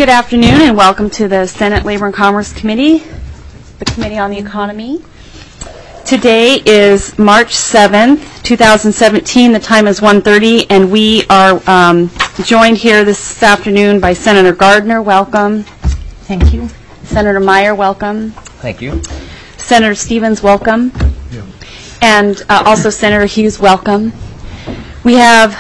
Good afternoon and welcome to the Senate Labor and Commerce Committee, the Committee on the Economy. Today is March 7th, 2017. The time is 1:30 and we are joined here this afternoon by Senator Gardner. Welcome. Thank you. Senator Meyer, welcome. Thank you. Senator Stevens, welcome. Yeah. And also Senator Hughes, welcome. We have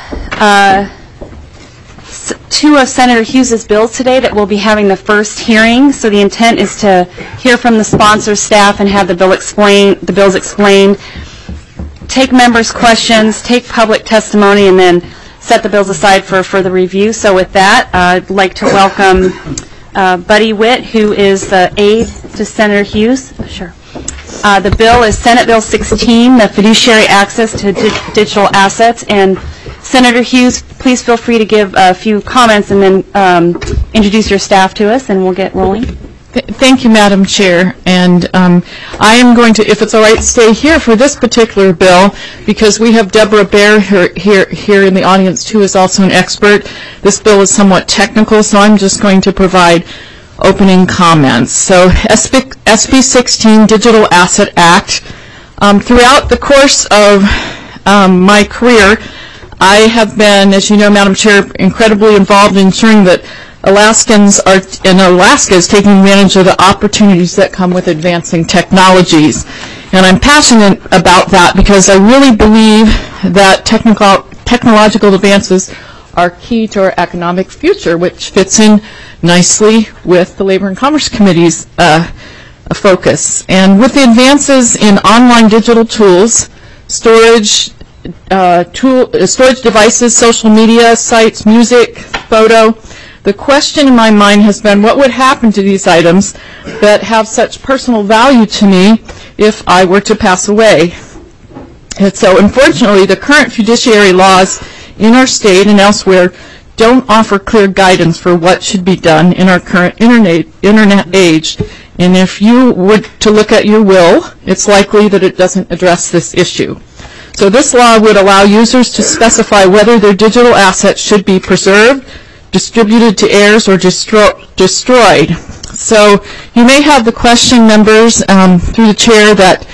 two of Senator Hughes' bills today that we'll be having the first hearing. So the intent is to hear from the sponsor staff and have the bills explained, take members' questions, take public testimony, and then set the bills aside for further review. So with that, I'd like to welcome Buddy Witt, who is the aide to Senator Hughes. Sure. The bill is Senate Bill 16, the fiduciary access to digital assets. And Senator Hughes, please feel free to give a few comments and then introduce your staff to us, and we'll get rolling. Thank you, Madam Chair. And I am going to, if it's all right, stay here for this particular bill because we have Deborah Baer here in the audience, who is also an expert. This bill is somewhat technical, so I'm just going to provide opening comments. So SB 16, Digital Asset Act. Throughout the course of my career, I have been, as you know, Madam Chair, incredibly involved in ensuring that Alaska is taking advantage of the opportunities that come with advancing technologies. And I'm passionate about that because I really believe that technological advances are key to our economic future, which fits in nicely with the Labor and Commerce Committee's focus. And with the advances in online digital tools, storage devices, social media sites, music, photo, the question in my mind has been what would happen to these items that have such personal value to me if I were to pass away. And so unfortunately, the current fiduciary laws in our state and elsewhere don't offer clear guidance for what should be done in our current internet age. And if you were to look at your will, it's likely that it doesn't address this issue. So this law would allow users to specify whether their digital assets should be preserved, distributed to heirs, or destroyed. So you may have the question, members, through the chair, that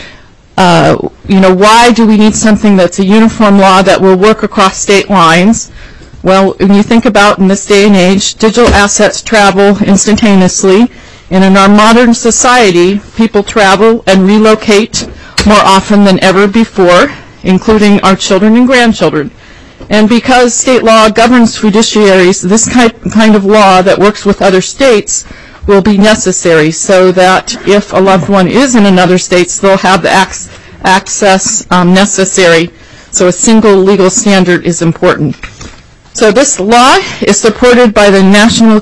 why do we need something that's a uniform law that will work across state lines? Well, when you think about in this day and age, digital assets travel instantaneously, and in our modern society, people travel and relocate more often than ever before, including our children and grandchildren. And because state law governs fiduciaries, this kind of law that works with other states will be necessary so that if a loved one is in another state, they'll have the access necessary. So a single legal standard is important. So this law is supported by the National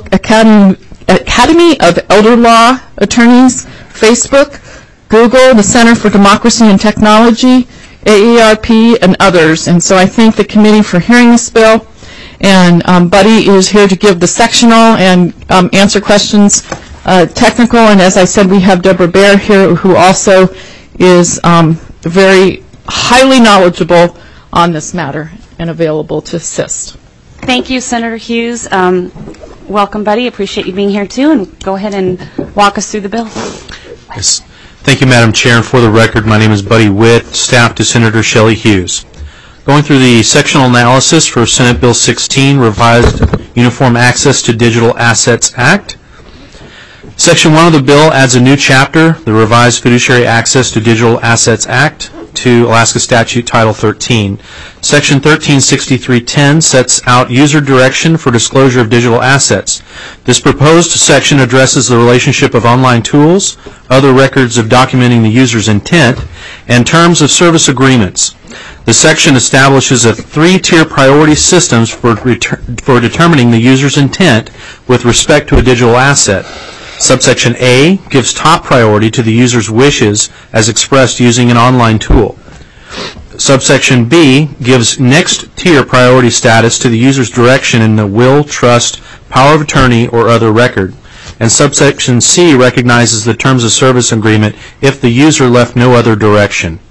Academy of Elder Law Attorneys, Facebook, Google, the Center for Democracy and Technology, AARP, and others. And so I thank the committee for hearing this bill. And Buddy is here to give the sectional and answer questions technical. And as I said, we have Deborah Baer here, who also is very highly knowledgeable on this matter and available to assist. Thank you, Senator Hughes. Welcome, Buddy. Appreciate you being here, too. And go ahead and walk us through the bill. Yes. Thank you, Madam Chair. And for the record, my name is Buddy Witt, staff to Senator Shelley Hughes. Going through the sectional analysis for Senate Bill 16, Revised Uniform Access to Digital Assets Act. Section 1 of the bill adds a new chapter, the Revised Fiduciary Access to Digital Assets Act, to Alaska Statute Title 13. Section 1363.10 sets out user direction for disclosure of digital assets. This proposed section addresses the relationship of online tools, other records of documenting the user's intent, and terms of service agreements. The section establishes a three-tier priority systems for determining the user's intent with respect to a digital asset. Subsection A gives top priority to the user's wishes as expressed using an online tool. Subsection B gives next tier priority status to the user's direction in the will, trust, power of attorney, or other record. And subsection C recognizes the terms of service agreement if the user left no other direction.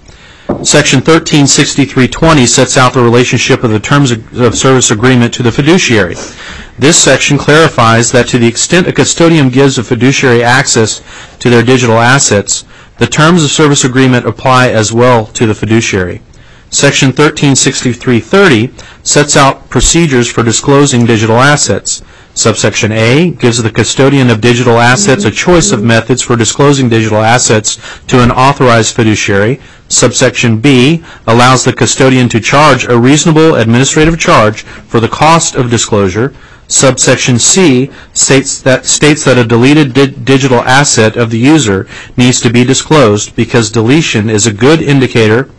Section 136320 sets out the relationship of the terms of service agreement to the fiduciary. This section clarifies that to the extent a custodian gives a fiduciary access to their digital assets, the terms of service agreement apply as well to the fiduciary. Section 136330 sets out procedures for disclosing digital assets. Subsection A gives the custodian of digital assets a choice of methods for disclosing digital assets to an authorized fiduciary. Subsection B allows the custodian to charge a reasonable administrative charge for the cost of disclosure. Subsection C states that a deleted digital asset of the user needs to be disclosed because deletion is a good indicator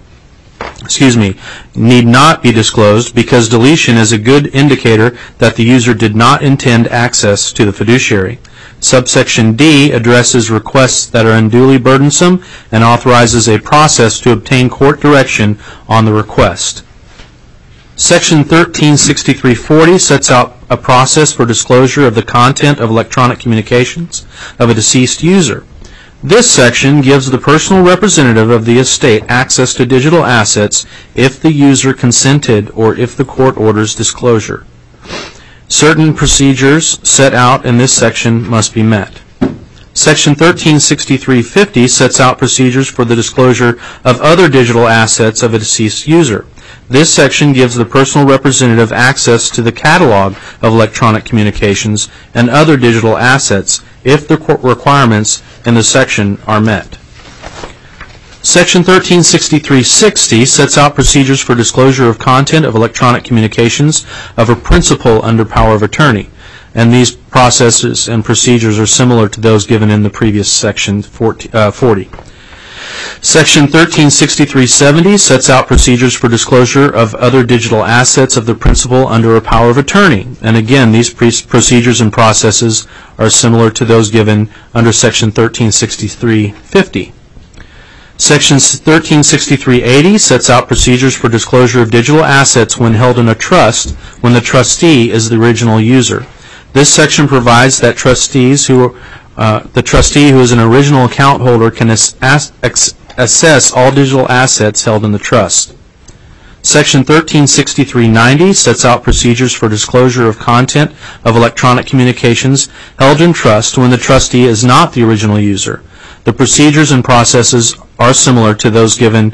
need not be disclosed because deletion is a good indicator that the user did not intend access to the fiduciary. Subsection D addresses requests that are unduly burdensome and authorizes a process to obtain court direction on the request. Section 136340 sets out a process for disclosure of the content of electronic communications of a deceased user. This section gives the personal representative of the estate access to digital assets if the user consented or if the court orders disclosure. Certain procedures set out in this section must be met. Section 136350 sets out procedures for the disclosure of other digital assets of a deceased user. This section gives the personal representative access to the catalog of electronic communications and other digital assets if the requirements in the section are met. Section 136360 sets out procedures for disclosure of content of electronic communications of a principal under power of attorney, and these processes and procedures are similar to those given in the previous section 40. Section 136370 sets out procedures for disclosure of other digital assets of the principal under a power of attorney, and again these procedures and processes are similar to those given under Section 136350. Section 136380 sets out procedures for disclosure of digital assets when held in a trust when the trustee is the original user. This section provides that the trustee who is an original account holder can assess all digital assets held in the trust. Section 136390 sets out procedures for disclosure of content of electronic communications held in trust when the trustee is not the original user. The procedures and processes are similar to those given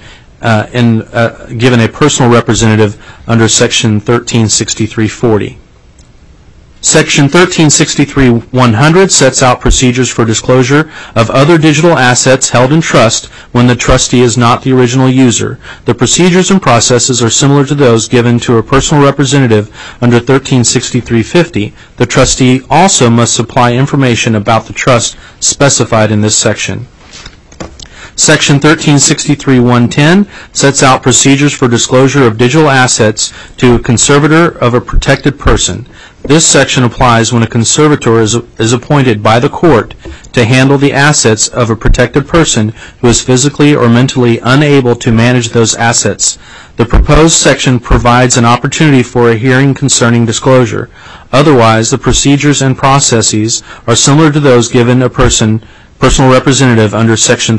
a personal representative under Section 136340. Section 1363-100 sets out procedures for disclosure of other digital assets held in trust when the trustee is not the original user. The procedures and processes are similar to those given to a personal representative under 1363-50. The trustee also must supply information about the trust specified in this section. Section 1363-110 sets out procedures for disclosure of digital assets to a conservator of a protected person. This section applies when a conservator is appointed by the court to handle the assets of a protected person who is physically or mentally unable to manage those assets. The proposed section provides an opportunity for a hearing concerning disclosure. Otherwise, the procedures and processes are similar to those given a personal representative under Section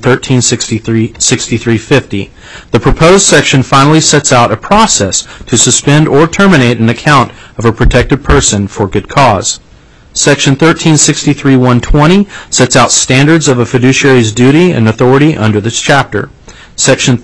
1363-50. The proposed section finally sets out a process to suspend or terminate an account of a protected person for good cause. Section 1363-120 sets out standards of a fiduciary's duty and authority under this chapter. Section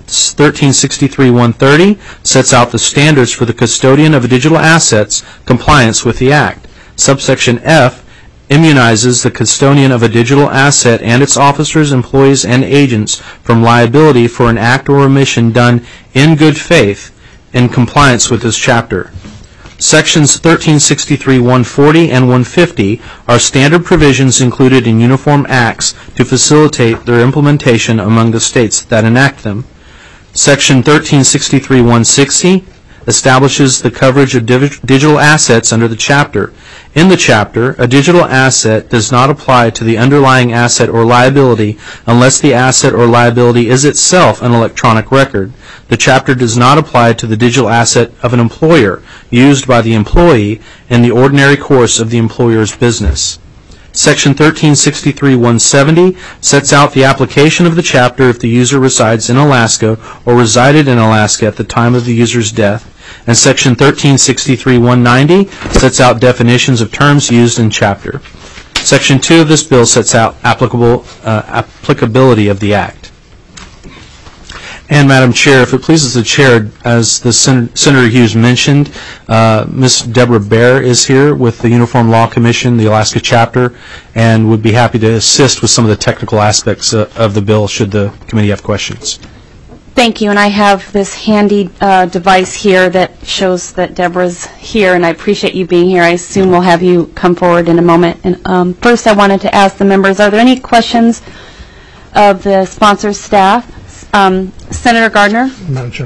1363-130 sets out the standards for the custodian of digital assets compliance with the Act. Subsection F immunizes the custodian of a digital asset and its officers, employees, and agents from liability for an act or omission done in good faith in compliance with this chapter. Sections 1363-140 and 150 are standard provisions included in uniform acts to facilitate their implementation among the states that enact them. Section 1363-160 establishes the coverage of digital assets under the chapter. In the chapter, a digital asset does not apply to the underlying asset or liability unless the asset or liability is itself an electronic record. The chapter does not apply to the digital asset of an employer used by the employee in the ordinary course of the employer's business. Section 1363-170 sets out the application of the chapter if the user resides in Alaska or resided in Alaska at the time of the user's death. And Section 1363-190 sets out definitions of terms used in chapter. Section 2 of this bill sets out applicability of the Act. And Madam Chair, if it pleases the Chair, as the Senator Hughes mentioned, Ms. Deborah Baer is here with the Uniform Law Commission, the Alaska chapter, and would be happy to assist with some of the technical aspects of the bill should the committee have questions. Thank you, and I have this handy device here that shows that Deborah's here, and I appreciate you being here. I assume we'll have you come forward in a moment. And first I wanted to ask the members, are there any questions of the sponsor's staff? Senator Gardner? Madam Chair.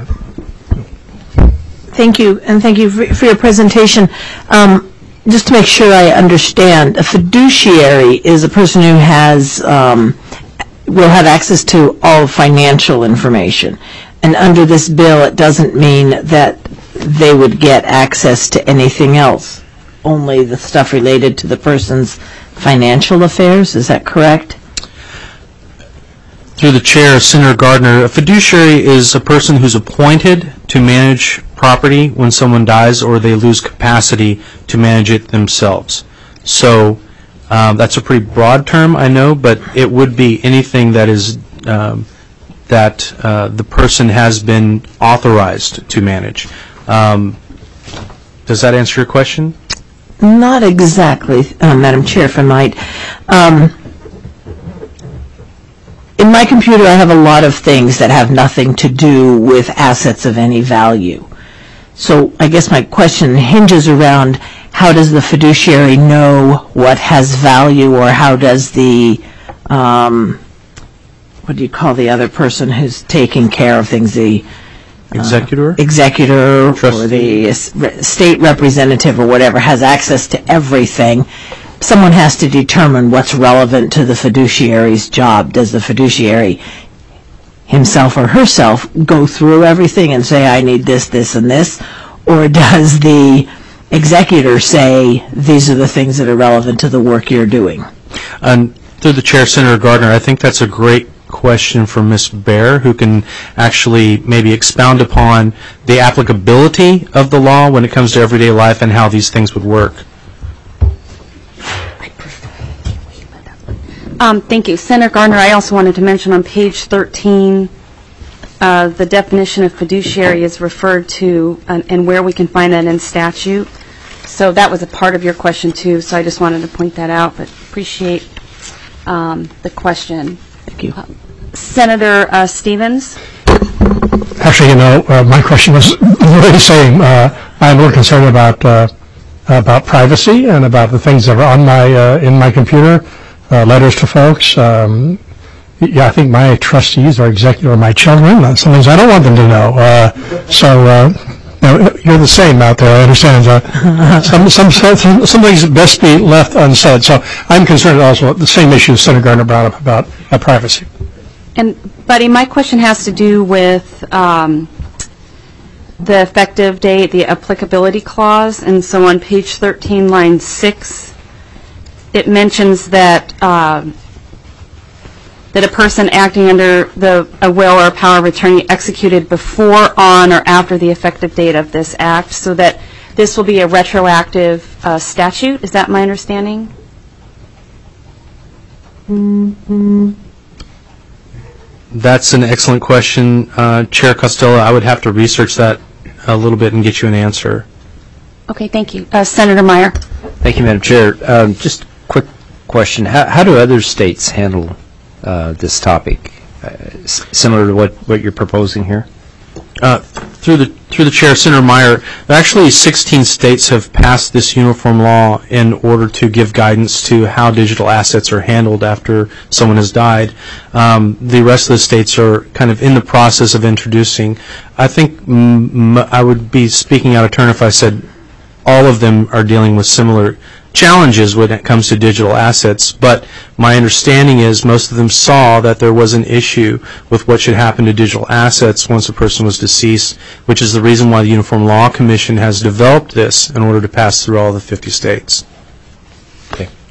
Thank you, and thank you for your presentation. Just to make sure I understand, a fiduciary is a person who has will have access to all financial information. And under this bill, it doesn't mean that they would get access to anything else, only the stuff related to the person's financial affairs. Is that correct? Through the Chair, Senator Gardner, a fiduciary is a person who's appointed to manage property when someone dies or they lose capacity to manage it themselves. So that's a pretty broad term, I know, but it would be anything that is the person has been authorized to manage. Does that answer your question? Not exactly, Madam Chair, if I might. In my computer, I have a lot of things that have nothing to do with assets of any value. So I guess my question hinges around how does the fiduciary know what has value, or how does the, what do you call the other person who's taking care of things, the Executor? Executor Trustee. Or the state representative or whatever has access to everything. Someone has to determine what's relevant to the fiduciary's job. Does the fiduciary himself or herself go through everything and say, I need this, this, and this? Or does the executor say, these are the things that are relevant to the work you're doing? And through the Chair, Senator Gardner, I think that's a great question for Ms. Baer, who can actually maybe expound upon the applicability of the law when it comes to everyday life and how these things would work. Thank you. Senator Gardner, I also wanted to mention on page 13, the definition of fiduciary is referred to and where we can find that in statute. So that was a part of your question, too, so I just wanted to point that out, but appreciate the question. Thank you. Senator Stevens? Actually, my question was really the same. I'm more concerned about privacy and about the things that are on in my computer. Letters to folks. Yeah, I think my trustees are executive or my children. Some things I don't want them to know. You're the same out there. I understand. Some things best be left unsaid. So I'm concerned also the same issue Senator Gardner brought up about privacy. And, Buddy, my question has to do with the effective date, the applicability clause. And so on page 13, line 6, it mentions that that a person acting under a will or power of attorney executed before, on, or after the effective date of this act, so that this will be a retroactive statute. Is that my understanding? That's an excellent question. Chair Costello, I would have to research that a little bit and get you an answer. Okay, thank you. Senator Meyer. Thank you, Madam Chair. Just a quick question. How do other states handle this topic, similar to what you're proposing here? Through the Chair, Senator Meyer, actually 16 states have passed this uniform law in order to give guidance to how digital assets are handled after someone has died. The rest of the states are kind of in the process of introducing. I think I would be speaking out of turn if I said all of them are dealing with similar challenges when it comes to digital assets, but my understanding is most of them saw that there was an issue with what should happen to digital assets once a person was deceased, which is the reason why the Uniform Law Commission has developed this in order to pass through all the 50 states. Okay,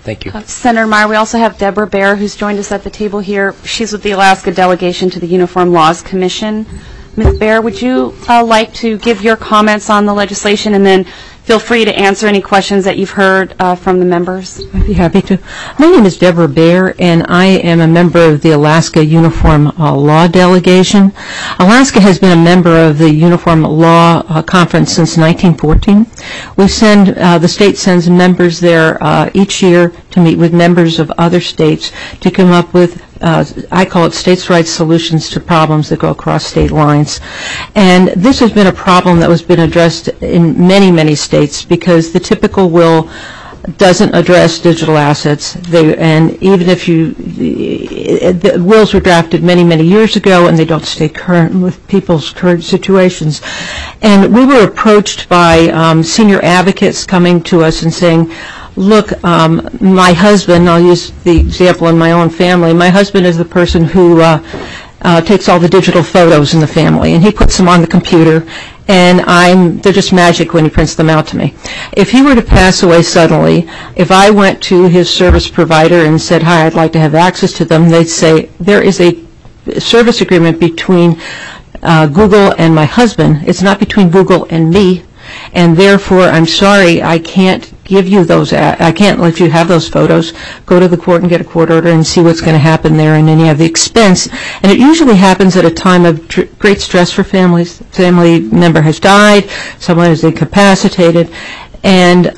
Thank you. Senator Meyer, we also have Deborah Baer, who's joined us at the table here. She's with the Alaska delegation to the Uniform Laws Commission. Ms. Baer, would you like to give your comments on the legislation, and then feel free to answer any questions that you've heard from the members? I'd be happy to. My name is Deborah Baer, and I am a member of the Alaska Uniform Law Delegation. Alaska has been a member of the Uniform Law Conference since 1914. The state sends members there each year to meet with members of other states to come up with I call it states' rights solutions to problems that go across state lines. And this has been a problem that has been addressed in many, many states because the typical will doesn't address digital assets. And even if the wills were drafted many, many years ago and they don't stay current with people's current situations. And we were approached by senior advocates coming to us and saying, look, my husband, I'll use the example in my own family, my husband is the person who takes all the digital photos in the family, and he puts them on the computer, and they're just magic when he prints them out to me. If he were to pass away suddenly, if I went to his service provider and said, hi, I'd like to have access to them, they'd say, there is a service agreement between Google and my husband. It's not between Google and me. And therefore, I'm sorry, I can't give you those. I can't let you have those photos. Go to the court and get a court order and see what's going to happen there, and then you have the expense. And it usually happens at a time of great stress for families. Family member has died, someone is incapacitated, and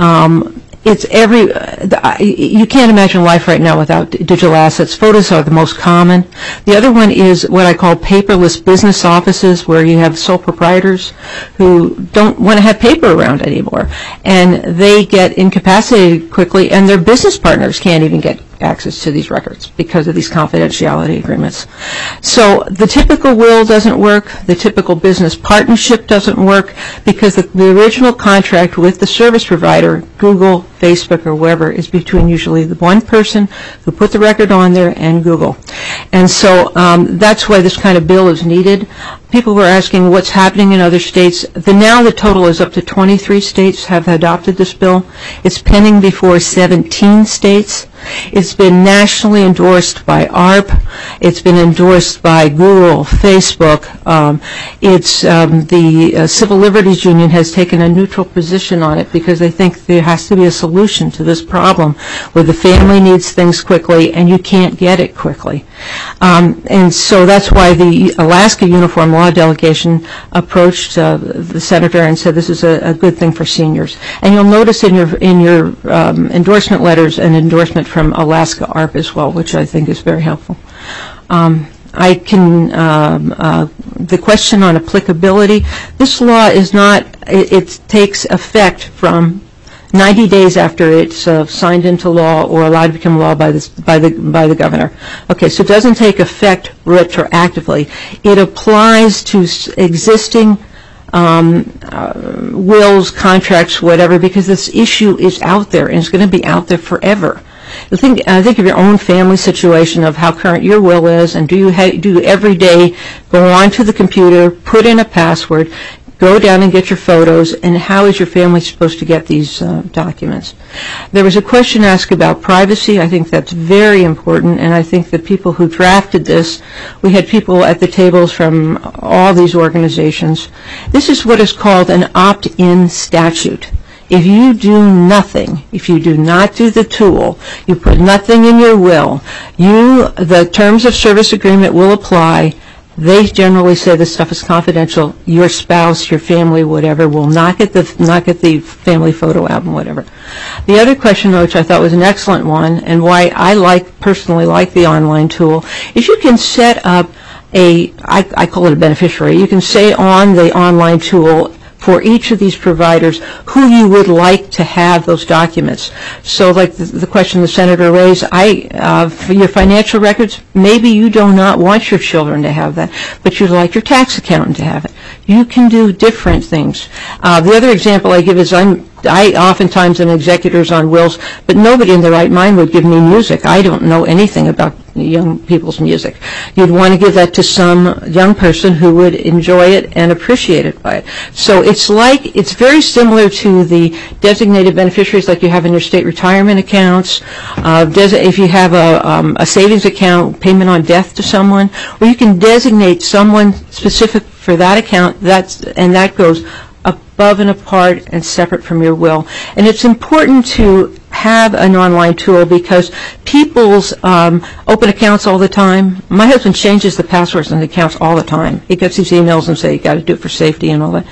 you can't imagine life right now without digital assets. Photos are the most common. The other one is what I call paperless business offices, where you have sole proprietors who don't want to have paper around anymore. And they get incapacitated quickly, and their business partners can't even get access to these records because of these confidentiality agreements. So the typical will doesn't work. The typical business partnership doesn't work because the original contract with the service provider, Google, Facebook, or whoever, is between usually the one person who put the record on there and Google. And so that's why this kind of bill is needed. People were asking what's happening in other states. Now the total is up to 23 states have adopted this bill. It's pending before 17 states. It's been nationally endorsed by ARP. It's been endorsed by Google, Facebook. The Civil Liberties Union has taken a neutral position on it because they think there has to be a solution to this problem where the family needs things quickly and you can't get it quickly. And so that's why the Alaska Uniform Law Delegation approached the senator and said this is a good thing for seniors. And you'll notice in your endorsement letters an endorsement from Alaska ARP as well, which I think is very helpful. The question on applicability, this law is not, it takes effect from 90 days after it's signed into law or allowed to become law by the governor. Okay, so it doesn't take effect retroactively. It applies to existing wills, contracts, whatever, because this issue is out there and it's going to be out there forever. Think of your own family situation of how current your will is, and do you every day go onto the computer, put in a password, go down and get your photos, and how is your family supposed to get these documents? There was a question asked about privacy. I think that's very important, and I think the people who drafted this, we had people at the tables from all these organizations. This is what is called an opt-in statute. If you do nothing, if you do not do the tool, you put nothing in your will, the terms of service agreement will apply. They generally say this stuff is confidential. Your spouse, your family, whatever, will not get the family photo album, whatever. The other question, which I thought was an excellent one, and why I personally like the online tool, is you can set up I call it a beneficiary. You can say on the online tool for each of these providers who you would like to have those documents. So like the question the senator raised, for your financial records, maybe you do not want your children to have that, but you'd like your tax accountant to have it. You can do different things. The other example I give is I'm I oftentimes am executors on wills, but nobody in their right mind would give me music. I don't know anything about young people's music. You'd want to give that to some young person who would enjoy it and appreciate it by it. So it's very similar to the designated beneficiaries like you have in your state retirement accounts. If you have a savings account, payment on death to someone, where you can designate someone specific for that account, and that goes above and apart and separate from your will. And it's important to have an online tool because people's open accounts all the time. My husband changes the passwords on the accounts all the time. He gets these emails and say, you got to do it for safety and all that.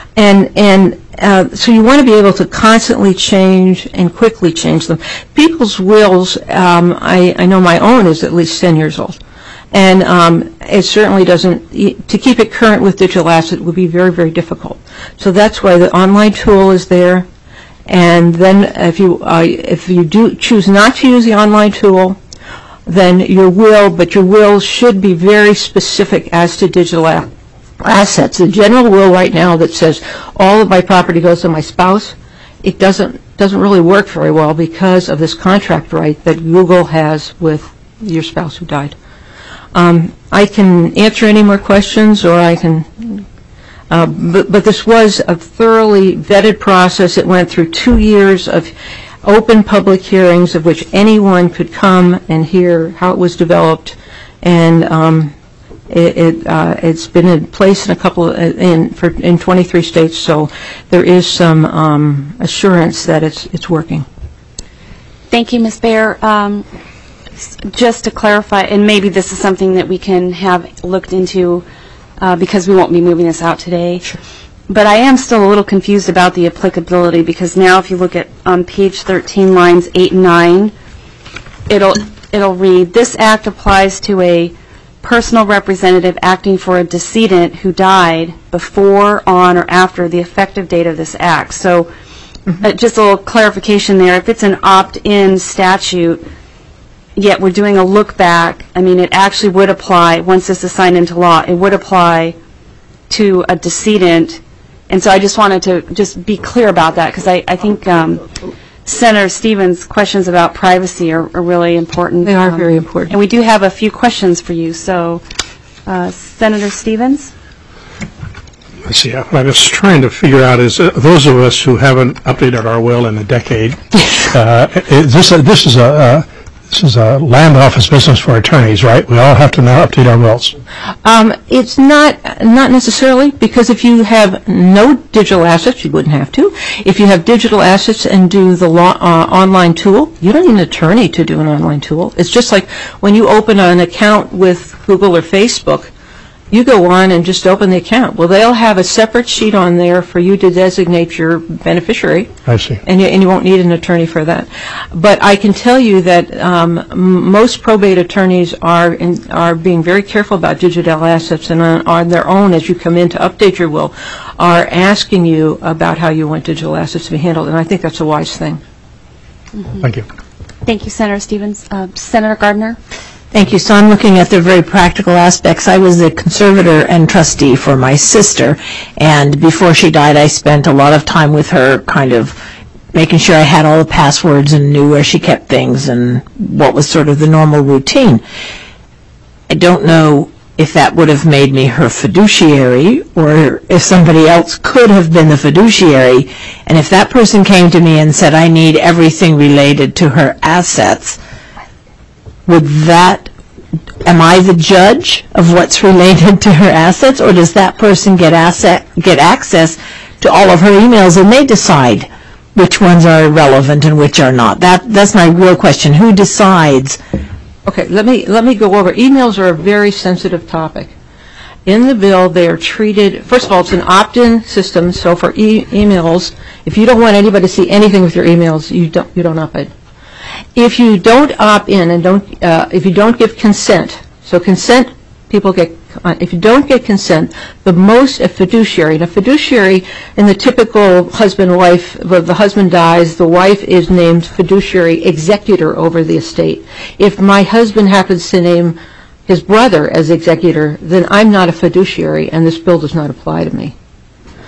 And so you want to be able to constantly change and quickly change them. People's wills, I know my own is at least 10 years old. And it certainly doesn't, to keep it current with digital asset would be very, very difficult. So that's why the online tool is there. And then if you do choose not to use the online tool, then your will should be very specific as to digital assets. The general will right now that says all of my property goes to my spouse, it doesn't really work very well because of this contract right that Google has with your spouse who died. I can answer any more questions, or I can. But this was a thoroughly vetted process. It went through 2 years of open public hearings, of which anyone could come and hear how it was developed, and it's been in place in 23 states. So there is some assurance that it's working. Thank you, Ms. Baer. Just to clarify, and maybe this is something that we can have looked into because we won't be moving this out today. Sure. But I am still a little confused about the applicability because now if you look at on page 13, lines 8 and 9, it'll read, this act applies to a personal representative acting for a decedent who died before, on, or after the effective date of this act. So just a little clarification there. If it's an opt-in statute, yet we're doing a look back, I mean, it actually would apply, once this is signed into law, it would apply to a decedent. And so I just wanted to just be clear about that because I think Senator Stevens' questions about privacy are really important. They are very important. And we do have a few questions for you. So, Senator Stevens? Let's see. What I was trying to figure out is those of us who haven't updated our will in a decade, this is a land office business for attorneys, right? We all have to now update our wills. It's not necessarily, because if you have no digital assets, you wouldn't have to. If you have digital assets and do the online tool, you don't need an attorney to do an online tool. It's just like when you open an account with Google or Facebook, you go on and just open the account. Well, they'll have a separate sheet on there for you to designate your beneficiary. I see. And you won't need an attorney for that. But I can tell you that most probate attorneys are being very careful about digital assets, and on their own, as you come in to update your will, are asking you about how you want digital assets to be handled. And I think that's a wise thing. Thank you. Thank you, Senator Stevens. Senator Gardner? Thank you. So I'm looking at the very practical aspects. I was the conservator and trustee for my sister, and before she died, I spent a lot of time with her kind of making sure I had all the passwords and knew where she kept things and what was sort of the normal routine. I don't know if that would have made me her fiduciary or if somebody else could have been the fiduciary, and if that person came to me and said, I need everything related to her assets, am I the judge of what's related to her assets, or does that person get access to all of her emails and they decide which ones are relevant and which are not? That's my real question. Who decides? Okay, let me go over. Emails are a very sensitive topic. In the bill, they are treated, first of all, it's an opt-in system, so for emails, if you don't want anybody to see anything with your emails, you don't opt in. If you don't opt in and if you don't give consent, so consent, people get, if you don't get consent, a fiduciary in the typical husband-wife, the husband dies, the wife is named fiduciary executor over the estate. If my husband happens to name his brother as executor, then I'm not a fiduciary and this bill does not apply to me.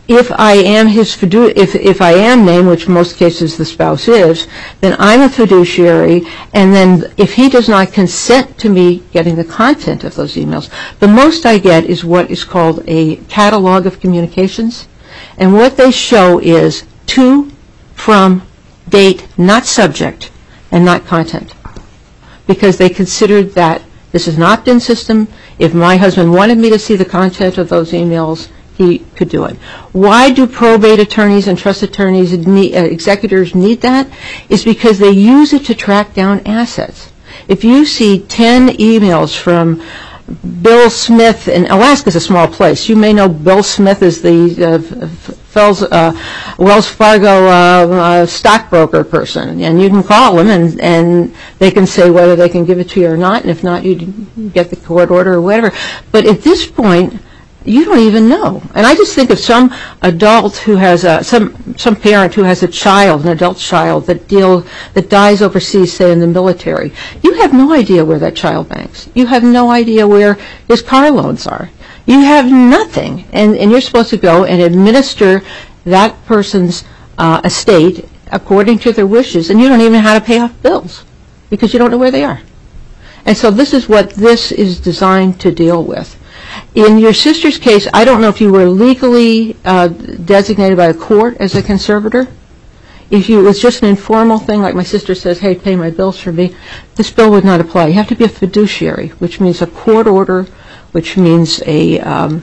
if I am if I am named, which in most cases the spouse is, then I'm a fiduciary, and then if he does not consent to me getting the content of those emails, the most I get is what is called a catalog of communications, and what they show is to, from, date, not subject, and not content, because they considered that this is an opt-in system. If my husband wanted me to see the content of those emails, he could do it. Why do probate attorneys and trust attorneys, executors need that? Is because they use it to track down assets. If you see 10 emails from Bill Smith, and Alaska's a small place. You may know Bill Smith is the Wells Fargo stockbroker person, and you can call them, and they can say whether they can give it to you or not, and if not, you get the court order or whatever. But at this point, you don't even know. And I just think of some adult who has some parent who has a child, an adult child that dies overseas, say in the military. You have no idea where that child banks. You have no idea where his car loans are. You have nothing, and you're supposed to go and administer that person's estate according to their wishes, and you don't even know how to pay off bills because you don't know where they are. And so this is what this is designed to deal with. In your sister's case, I don't know if you were legally designated by a court as a conservator. If it was just an informal thing, like my sister says, hey, pay my bills for me, this bill would not apply. You have to be a fiduciary, which means a court order, which means an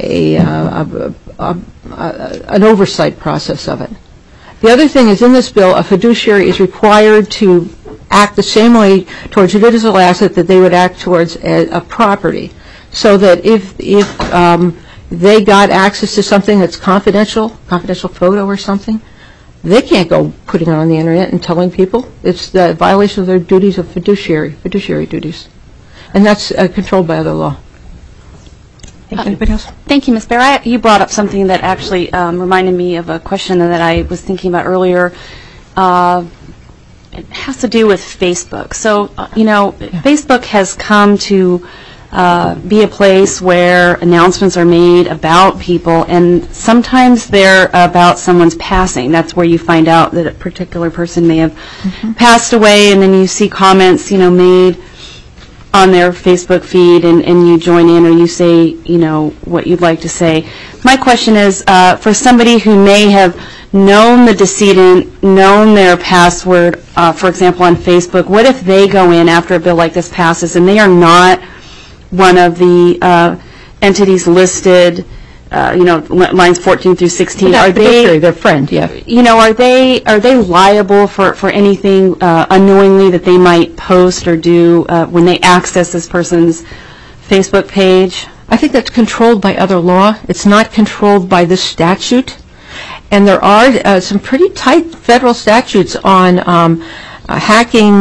oversight process of it. The other thing is, in this bill, a fiduciary is required to act the same way towards a digital asset that they would act towards a property. So that if they got access to something that's confidential photo or something, they can't go putting it on the internet and telling people. It's the violation of their duties of fiduciary duties. And that's controlled by other law. Anybody else? Thank you, Ms. Bear. You brought up something that actually reminded me of a question that I was thinking about earlier. It has to do with Facebook. So, Facebook has come to be a place where announcements are made about people, and sometimes they're about someone's passing. That's where you find out that a particular person may have passed away, and then you see comments, made on their Facebook feed, and you join in or you say, what you'd like to say. My question is, for somebody who may have known the decedent, known their password, for example, on Facebook, what if they go in after a bill like this passes and they are not one of the entities listed, lines 14 through 16? Are they their friend? Yeah. Are they liable for anything unknowingly that they might post or do when they access this person's Facebook page? I think that's controlled by other law. It's not controlled by this statute. And there are some pretty tight federal statutes on hacking,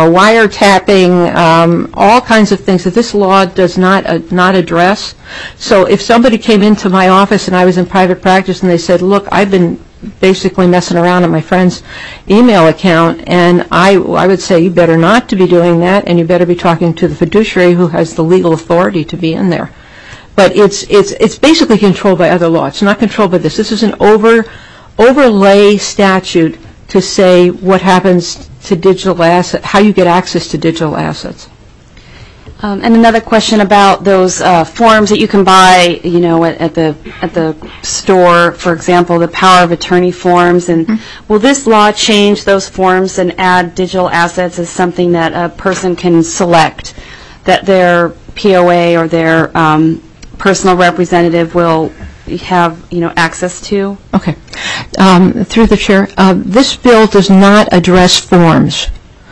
wiretapping, all kinds of things that this law does not address. So if somebody came into my office and I was in private practice and they said, look, I've been basically messing around on my friend's email account, and I would say you better not to be doing that, and you better be talking to the fiduciary who has the legal authority to be in there. But it's basically controlled by other law. It's not controlled by this. This is an overlay statute to say what happens to digital assets, how you get access to digital assets. And another question about those forms that you can buy, at the store, for example, the power of attorney forms. And will this law change those forms and add digital assets as something that a person can select, that their POA or their personal representative will have, access to? Okay. Through the chair, this bill does not address forms.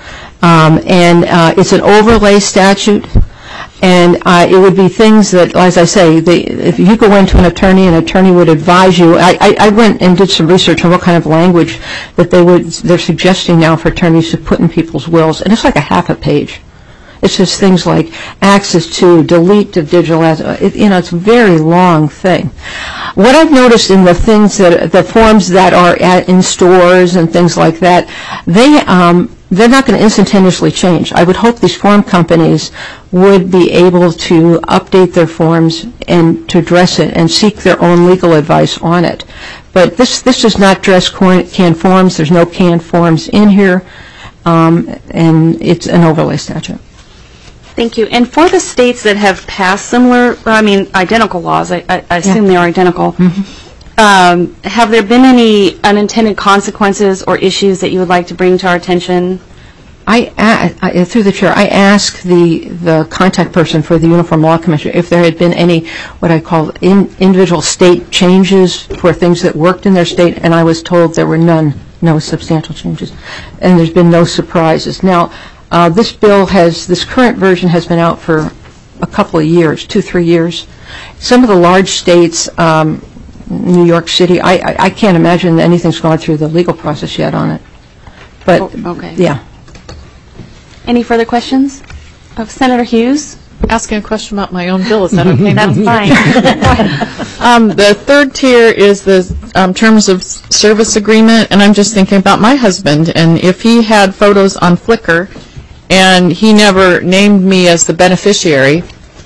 And it's an overlay statute, and it would be things that, as I say, if you go into an attorney would advise you. I went and did some research on what kind of language that they're suggesting now for attorneys to put in people's wills, and it's like a half a page. It's just things like access to, delete of digital assets. It's a very long thing. What I've noticed in the things the forms that are in stores and things like that, they're not going to instantaneously change. I would hope these form companies would be able to update their forms and to address it and seek their own legal advice on it. But this does not address canned forms. There's no canned forms in here, and it's an overlay statute. Thank you. And for the states that have passed identical laws, I assume they are identical, have there been any unintended consequences or issues that you would like to bring to our attention? Through the chair, I asked the contact person for the Uniform Law Commission if there had been any, what I call individual state changes for things that worked in their state, and I was told there were none, no substantial changes, and there's been no surprises. Now, this current version has been out for a couple of years, 2-3 years. Some of the large states, New York City, I can't imagine that anything's gone through the legal process yet on it. But, okay. Yeah. Any further questions of Senator Hughes? Asking a question about my own bill, is that okay? That's fine. The third tier is the terms of service agreement, and I'm just thinking about my husband, and if he had photos on Flickr, and he never named me as the beneficiary,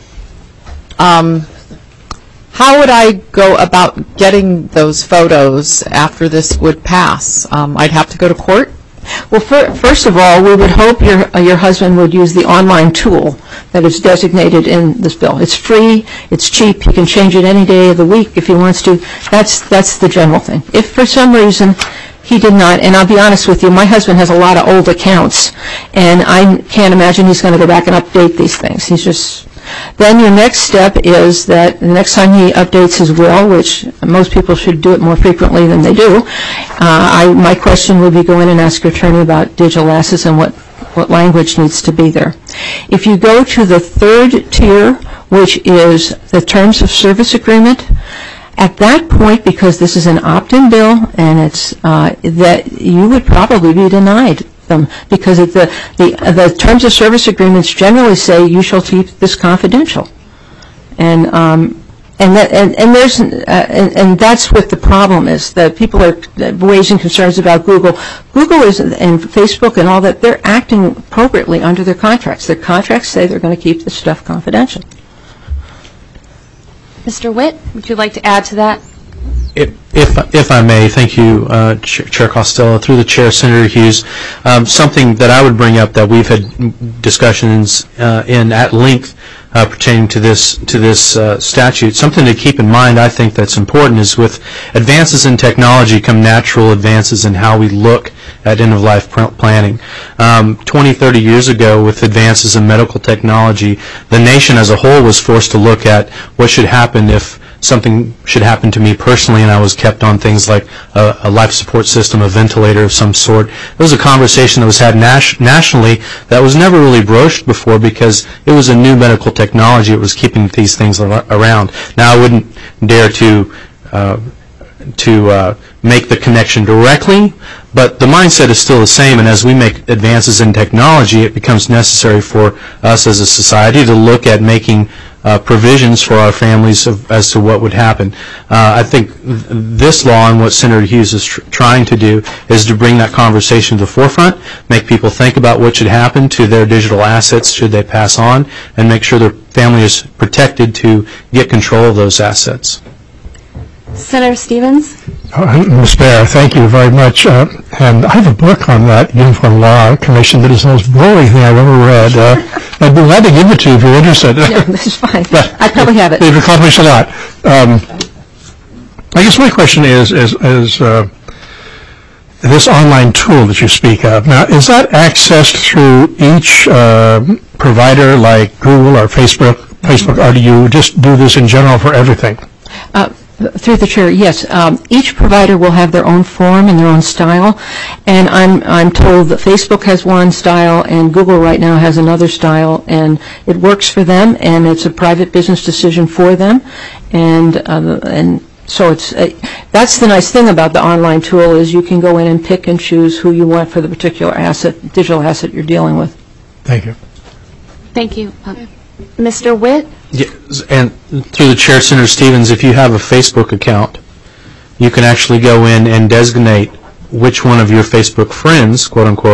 how would I go about getting those photos after this would pass? I'd have to go to court? Well, first of all, we would hope your husband would use the online tool that is designated in this bill. It's free, it's cheap, he can change it any day of the week if he wants to. That's the general thing. If for some reason he did not, and I'll be honest with you, my husband has a lot of old accounts, and I can't imagine he's going to go back and update these things. Then your next step is that the next time he updates his will, which most people should do it more frequently than they do, my question would be go in and ask your attorney about digital assets and what language needs to be there. If you go to the third tier, which is the terms of service agreement, at that point, because this is an opt-in bill, and it's that you would probably be denied them because the terms of service agreements generally say you shall keep this confidential, and that's what the problem is. That people are raising concerns about Google. Google and Facebook and all that. They're acting appropriately under their contracts. Their contracts say they're going to keep this stuff confidential. Mr. Witt, would you like to add to that? If I may, thank you, Chair Costello. Through the Chair, Senator Hughes, something that I would bring up that we've had discussions in at length pertaining to this statute. Something to keep in mind, I think, that's important is with advances in technology come natural advances in how we look at end-of-life planning. 20, 30 years ago, with advances in medical technology, the nation as a whole was forced to look at what should happen if something should happen to me personally and I was kept on things like a life support system, a ventilator of some sort. It was a conversation that was had nationally that was never really broached before because it was a new medical technology. It was keeping these things around. Now, I wouldn't dare to make the connection directly, but the mindset is still the same, and as we make advances in technology, it becomes necessary for us as a society to look at making provisions for our families as to what would happen. I think this law and what Senator Hughes is trying to do is to bring that conversation to the forefront, make people think about what should happen to their digital assets should they pass on, and make sure their family is protected to get control of those assets. Senator Stevens? Ms. Baer, thank you very much. And I have a book on that Uniform Law Commission that is the most boring thing I've ever read. I'd be glad to give it to you if you're interested. Yeah, this is fine. I probably have it. They've accomplished a lot. I guess my question is this online tool that you speak of. Now, is that accessed through each provider like Google or Facebook, or do you just do this in general for everything? Through the chair, yes. Each provider will have their own form and their own style, and I'm told that Facebook has one style and Google right now has another style, and it works for them, and it's a private business decision for them, and so that's the nice thing about the online tool is you can go in and pick and choose who you want for the particular digital asset you're dealing with. Thank you. Thank you. Mr. Witt? Yes, and through the Chair, Senator Stevens, if you have a Facebook account, you can actually go in and designate which one of your Facebook friends, quote unquote,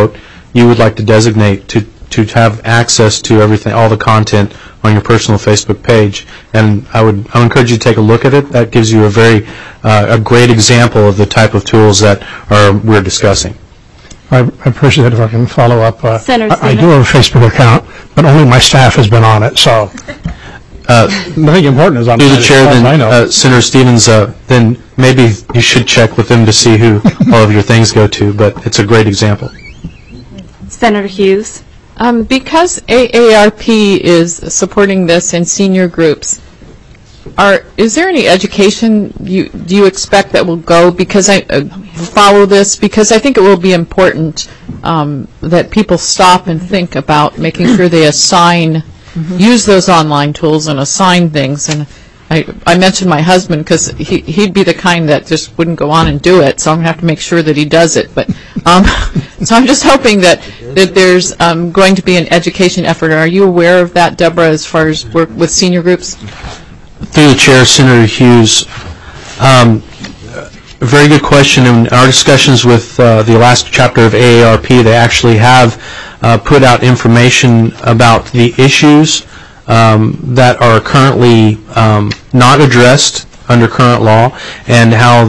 you would like to designate to have access to everything, all the content on your personal Facebook page. And I would encourage you to take a look at it. That gives you a great example of the type of tools that we're discussing. I appreciate it if I can follow up. Senator I do have a Facebook account, but only my staff has been on it, so nothing important is on it. Through the chair, as far as I know. then, Senator Stevens, then maybe you should check with them to see who all of your things go to, but it's a great example. Senator Hughes. Because AARP is supporting this in senior groups, is there any education do you expect that will go because I follow this? Because I think it will be important that people stop and think about making sure they use those online tools and assign things. And I mentioned my husband because he'd be the kind that just wouldn't go on and do it, so I'm going to have to make sure that he does it. But so I'm just hoping that there's going to be an education effort. Are you aware of that, Deborah, as far as work with senior groups? Through the chair, Senator Hughes, a very good question. In our discussions with the Alaska chapter of AARP, they actually have put out information about the issues that are currently not addressed under current law, and how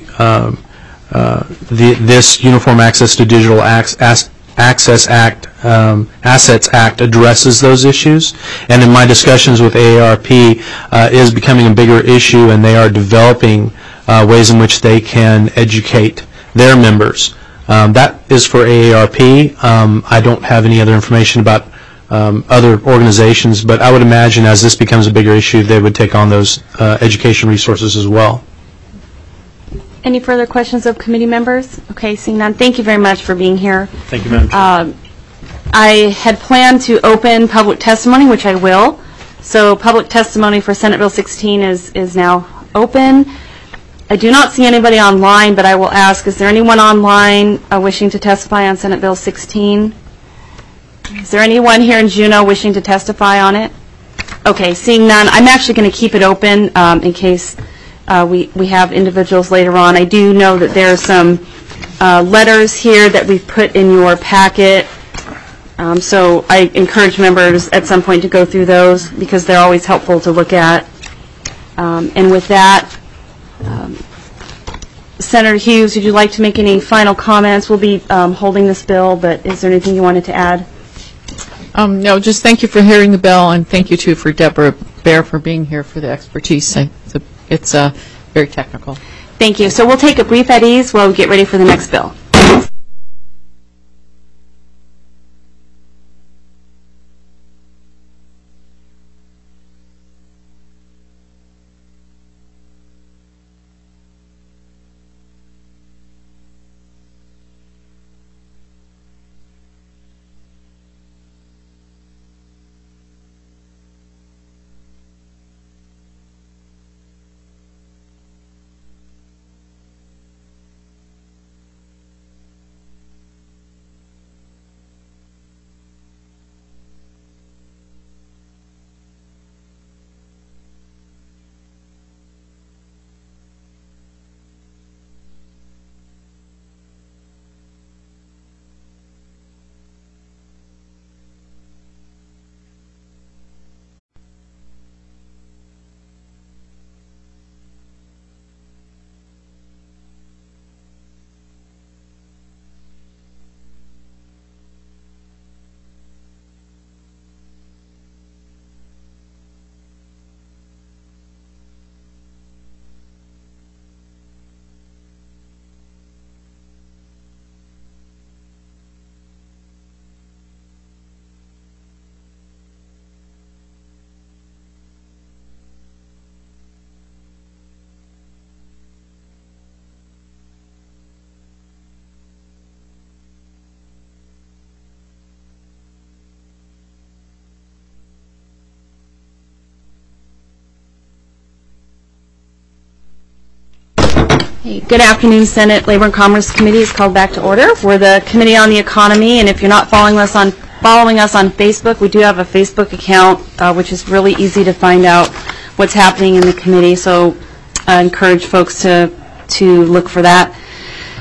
this Uniform Access to Digital Access Act, Assets Act addresses those issues. And in my discussions with AARP, is becoming a bigger issue, and they are developing ways in which they can educate their members. That is for AARP. I don't have any other information about other organizations, but I would imagine as this becomes a bigger issue, they would take on those education resources as well. Any further questions of committee members? Okay, seeing none. Thank you very much for being here. Thank you, Madam Chair. I had planned to open public testimony, which I will. So public testimony for Senate Bill 16 is now open. I do not see anybody online, but I will ask, is there anyone online wishing to testify on Senate Bill 16? Is there anyone here in Juneau wishing to testify on it? Okay, seeing none, I'm actually going to keep it open in case we have individuals later on. I do know that there are some letters here that we've put in your packet, so I encourage members at some point to go through those because they're always helpful to look at. And with that, Senator Hughes, would you like to make any final comments? We'll be holding this bill, but is there anything you wanted to add? No, just thank you for hearing the bill, and thank you, too, for Deborah Baer for being here for the expertise. It's very technical. Thank you. So we'll take a brief at ease while we get ready for the next bill. Good afternoon, Senate Labor and Commerce Committee is called back to order. We're the Committee on the Economy, and if you're not following us on Facebook, we do have a Facebook account, which is really easy to find out what's happening in the committee. So I encourage folks to look for that.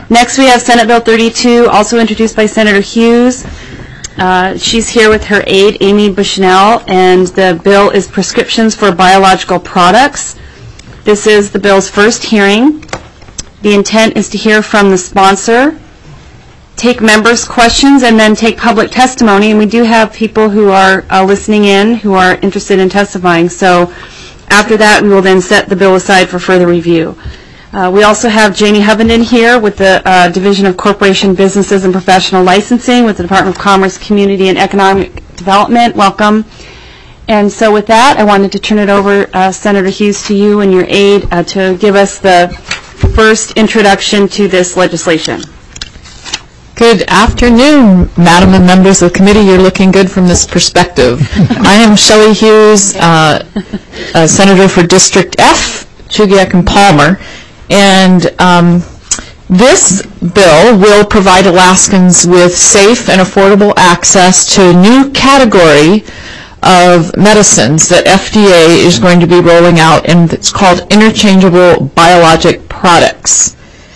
Next, we have Senate Bill 32, also introduced by Senator Hughes. She's here with her aide, Amy Bushnell, and the bill is Prescriptions for Biological Products. This is the bill's first hearing. The intent is to hear from the sponsor, take members' questions, and then take public testimony. And we do have people who are listening in who are interested in testifying. So after that, we will then set the bill aside for further review. We also have Janie Hovenden here with the Division of Corporation Businesses and Professional Licensing with the Department of Commerce, Community, and Economic Development. Welcome. And so with that, I wanted to turn it over, Senator Hughes, to you and your aide to give us the first introduction to this legislation. Good afternoon, Madam and members of the committee. You're looking good from this perspective. I am Shelley Hughes, Senator for District F, Chugiak and Palmer. And this bill will provide Alaskans with safe and affordable access to a new category of medicines that FDA is going to be rolling out, and it's called interchangeable biologic products.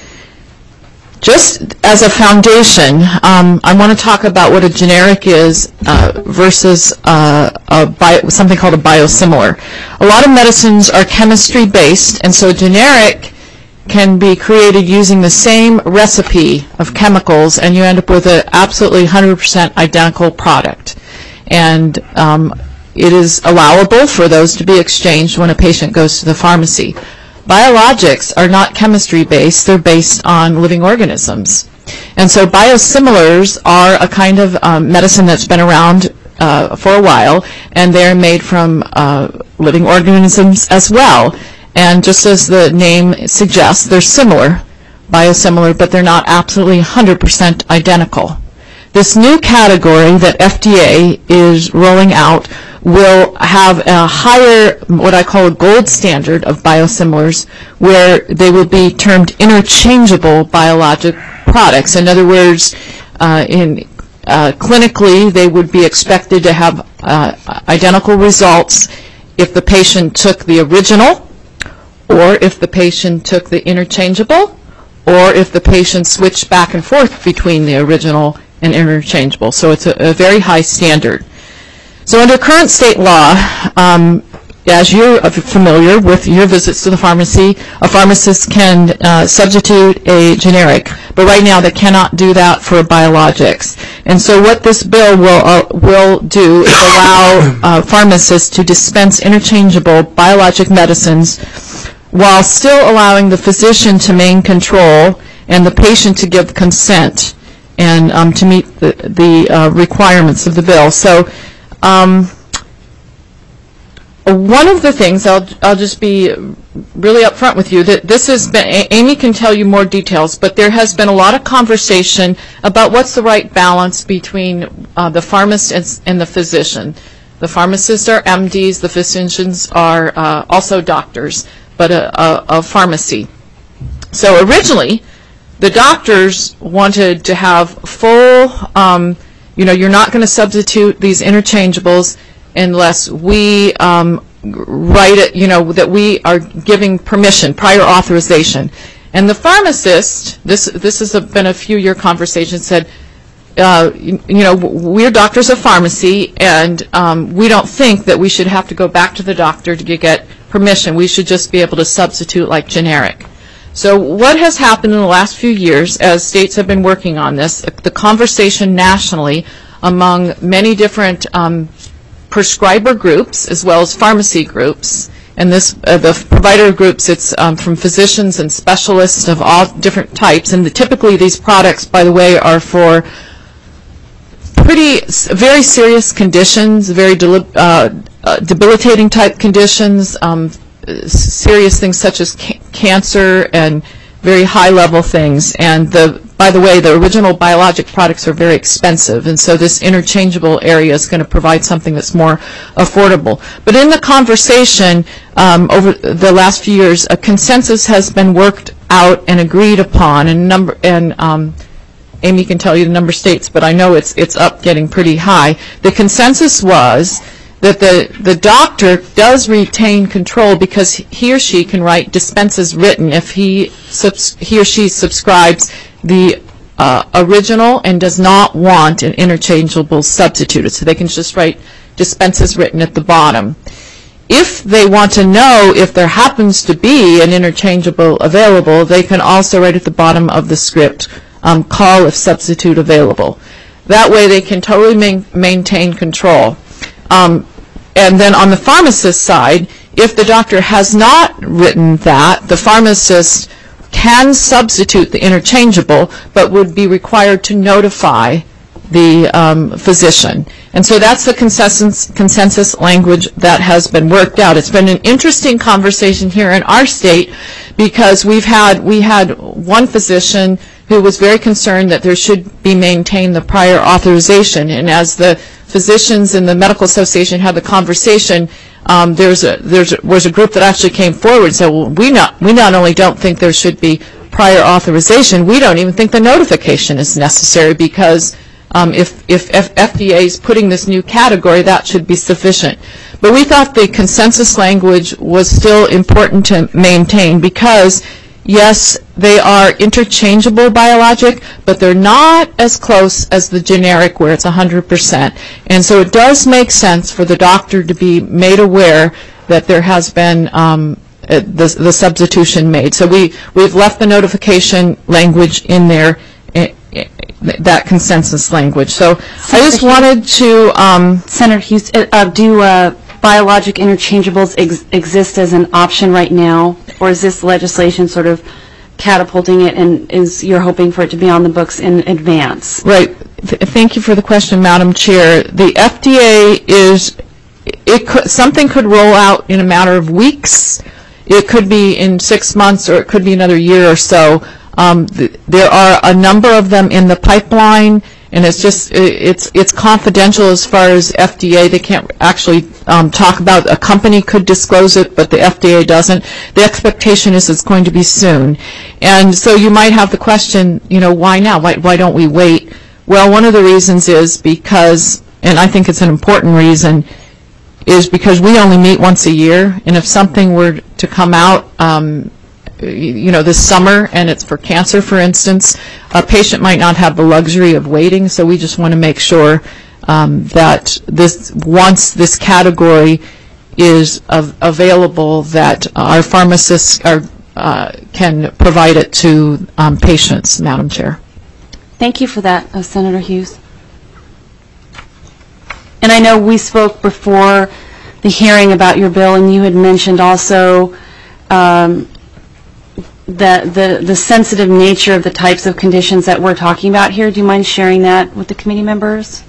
Just as a foundation, I want to talk about what a generic is versus something called a biosimilar. A lot of medicines are chemistry-based, and so generic can be created using the same recipe of chemicals, and you end up with an absolutely 100% identical product. And it is allowable for those to be exchanged when a patient goes to the pharmacy. Biologics are not chemistry-based, they're based on living organisms. And so biosimilars are a kind of medicine that's been around for a while, and they're made from living organisms as well. And just as the name suggests, they're similar, biosimilar, but they're not absolutely 100% identical. This new category that FDA is rolling out will have a higher, what I call a gold standard of biosimilars, where they will be termed interchangeable biologic products. In other words, clinically, they would be expected to have identical results if the patient took the original, or if the patient took the interchangeable, or if the patient switched back and forth between the original and interchangeable. So it's a very high standard. So under current state law, as you're familiar with your visits to the pharmacy, a pharmacist can substitute a generic, but right now they cannot do that for biologics. And so what this bill will do is allow pharmacists to dispense interchangeable biologic medicines while still allowing the physician to maintain control and the patient to give consent and to meet the requirements of the bill. So one of the things, I'll just be really upfront with you, that this has been, Amy can tell you more details, but there has been a lot of conversation about what's the right balance between the pharmacist and the physician. The pharmacists are MDs, the physicians are also doctors, but a pharmacy. So originally, the doctors wanted to have full, you're not going to substitute these interchangeables unless we write it, that we are giving permission, prior authorization. And the pharmacist, this has been a few-year conversation, said, we're doctors of pharmacy, and we don't think that we should have to go back to the doctor to get permission. We should just be able to substitute like generic. So what has happened in the last few years, as states have been working on this, the conversation nationally among many different prescriber groups as well as pharmacy groups, and the provider groups, it's from physicians and specialists of all different types, and typically these products, by the way, are for very serious conditions, very debilitating type conditions, serious things such as cancer and very high level things. And by the way, the original biologic products are very expensive, and so this interchangeable area is going to provide something that's more affordable. But in the conversation over the last few years, a consensus has been worked out and agreed upon, and Amy can tell you the number of states, but I know it's up getting pretty high. The consensus was that the doctor does retain control because he or she can write dispenses written if he or she subscribes the original and does not want an interchangeable substitute. So they can just write dispenses written at the bottom. If they want to know if there happens to be an interchangeable available, they can also write at the bottom of the script, call if substitute available. That way they can totally maintain control. And then on the pharmacist side, if the doctor has not written that, the pharmacist can substitute the interchangeable, but would be required to notify the physician. And so that's the consensus language that has been worked out. It's been an interesting conversation here in our state because we had one physician who was very concerned that there should be maintained the prior authorization. And as the physicians in the medical association had the conversation, there was a group that actually came forward and said, well, we not only don't think there should be prior authorization, we don't even think the notification is necessary because if FDA is putting this new category, that should be sufficient. But we thought the consensus language was still important to maintain because, yes, they are interchangeable biologic, but they're not as close as the generic where it's 100%. And so it does make sense for the doctor to be made aware that there has been the substitution made. So we've left the notification language in there, that consensus language. So I just wanted to... Senator Hughes, do biologic interchangeables exist as an option right now, or is this legislation sort of catapulting it and you're hoping for it to be on the books in advance? Right. Thank you for the question, Madam Chair. The FDA something could roll out in a matter of weeks. It could be in 6 months, or it could be another year or so. There are a number of them in the pipeline, and it's confidential as far as FDA. They can't actually talk about. A company could disclose it, but the FDA doesn't. The expectation is it's going to be soon. And so you might have the question, why now? Why don't we wait? Well, one of the reasons is because, and I think it's an important reason, is because we only meet once a year, and if something were to come out this summer, and it's for cancer, for instance, a patient might not have the luxury of waiting, so we just want to make sure that once this category is available, that our pharmacists can provide it to patients, Madam Chair. Thank you for that, Senator Hughes. And I know we spoke before the hearing about your bill, and you had mentioned also the sensitive nature of the types of conditions that we're talking about here. Do you mind sharing that with the committee members?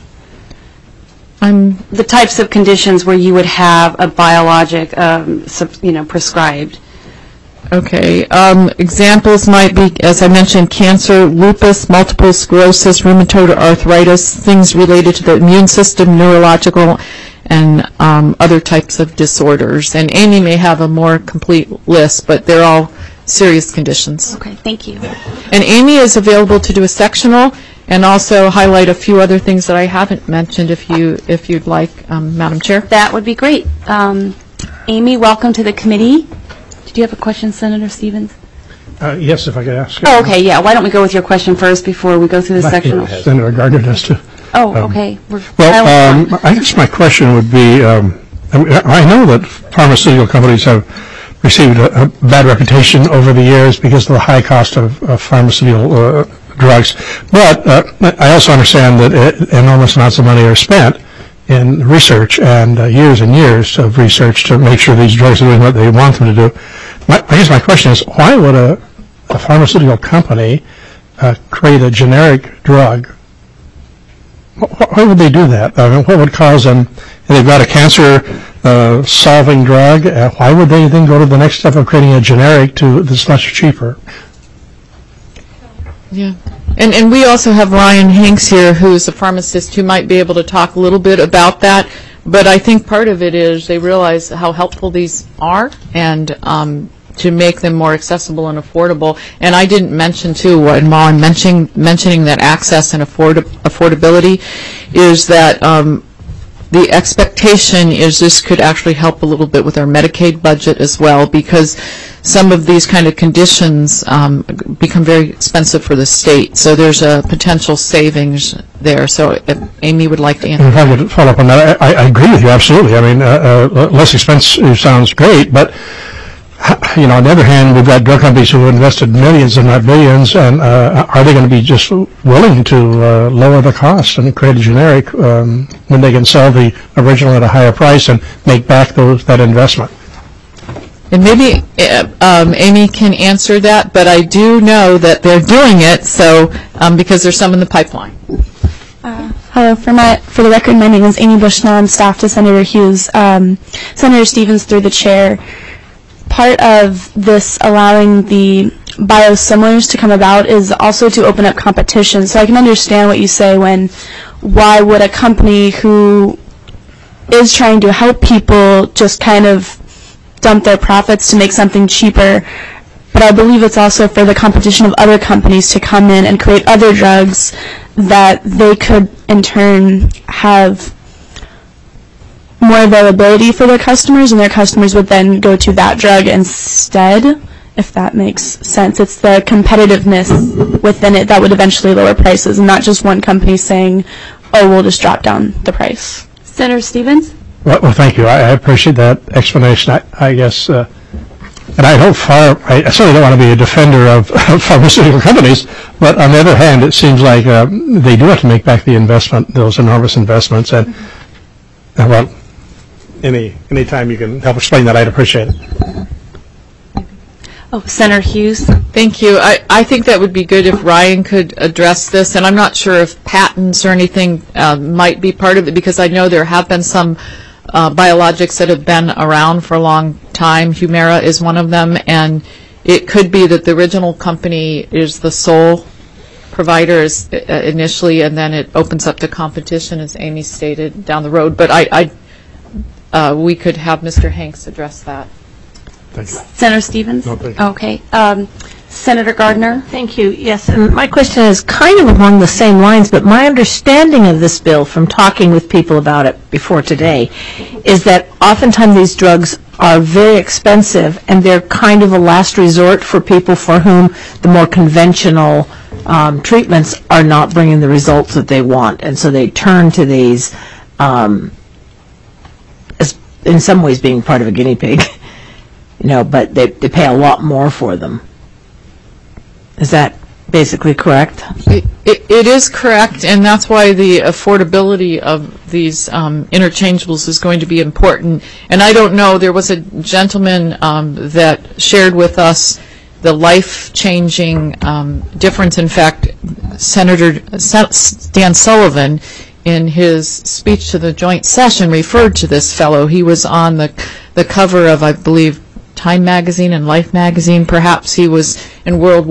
The types of conditions where you would have a biologic, prescribed. Okay. Examples might be, as I mentioned, cancer, lupus, multiple sclerosis, rheumatoid arthritis, things related to the immune system, neurological, and other types of disorders. And Amy may have a more complete list, but they're all serious conditions. Okay, thank you. And Amy is available to do a sectional and also highlight a few other things that I haven't mentioned if you'd like, Madam Chair. That would be great. Amy, welcome to the committee. Did you have a question, Senator Stevens? Yes, if I could ask. Oh, okay, yeah. Why don't we go with your question first before we go through the sectional? Senator Gardner does too. Oh, okay. Well, I guess my question would be, I know that pharmaceutical companies have received a bad reputation over the years because of the high cost of pharmaceutical drugs, but I also understand that enormous amounts of money are spent in research and years of research to make sure these drugs are doing what they want them to do. I guess my question is, why would a pharmaceutical company create a generic drug? Why would they do that? I mean, what would cause them, if they've got a cancer-solving drug, why would they then go to the next step of creating a generic that's much cheaper? Yeah. And we also have Ryan Hanks here, who's a pharmacist, who might be able to talk a little bit about that. But I think part of it is they realize how helpful these are, and to make them more accessible and affordable. And I didn't mention, too, and while I'm mentioning that access and affordability, is that the expectation is this could actually help a little bit with our Medicaid budget as well, because some of these kind of conditions become very expensive for the state. So there's a potential savings there. So if Amy would like to answer. If I could follow up on that, I agree with you absolutely. I mean, less expensive sounds great, but on the other hand, we've got drug companies who have invested millions, if not billions, and are they going to be just willing to lower the cost and create a generic when they can sell the original at a higher price and make back that investment? And maybe Amy can answer that, but I do know that they're doing it, so because there's some in the pipeline. Hello. For the record, my name is Amy Bushnell. I'm staff to Senator Hughes. Senator Stevens, through the chair, part of this allowing the biosimilars to come about is also to open up competition. So I can understand what you say why would a company who is trying to help people just kind of dump their profits to make something cheaper, but I believe it's also for the competition of other companies to come in and create other drugs that they could in turn have more availability for their customers, and their customers would then go to that drug instead, if that makes sense. It's the competitiveness within it that would eventually lower prices, and not just one company saying, oh, we'll just drop down the price. Senator Stevens? Well, thank you. I appreciate that explanation. I guess, and I certainly don't want to be a defender of pharmaceutical companies, but on the other hand, it seems like they do have to make back the investment, those enormous investments, and well, any time you can help explain that, I'd appreciate it. Oh, Senator Hughes. Thank you. I think that would be good if Ryan could address this, and I'm not sure if patents or anything might be part of it, because I know there have been some biologics that have been around for a long time. Humira is one of them, and it could be that the original company is the sole provider initially, and then it opens up to competition, as Amy stated, down the road. But we could have Mr. Hanks address that. Thank you. Senator Stevens? No, thank you. Okay. Senator Gardner? Thank you. Yes, and my question is kind of along the same lines, but my understanding of this bill from talking with people about it before today is that oftentimes these drugs are very expensive, and they're kind of a last resort for people for whom the more conventional treatments are not bringing the results that they want, and so they turn to these as in some ways being part of a guinea pig, but they pay a lot more for them. Is that basically correct? It is correct, and that's why the affordability of these interchangeables is going to be important. And I don't know, there was a gentleman that shared with us the life-changing difference. In fact, Senator Dan Sullivan, in his speech to the joint session, referred to this fellow. He was on the cover of, I believe, Time magazine and Life magazine. Perhaps he was in was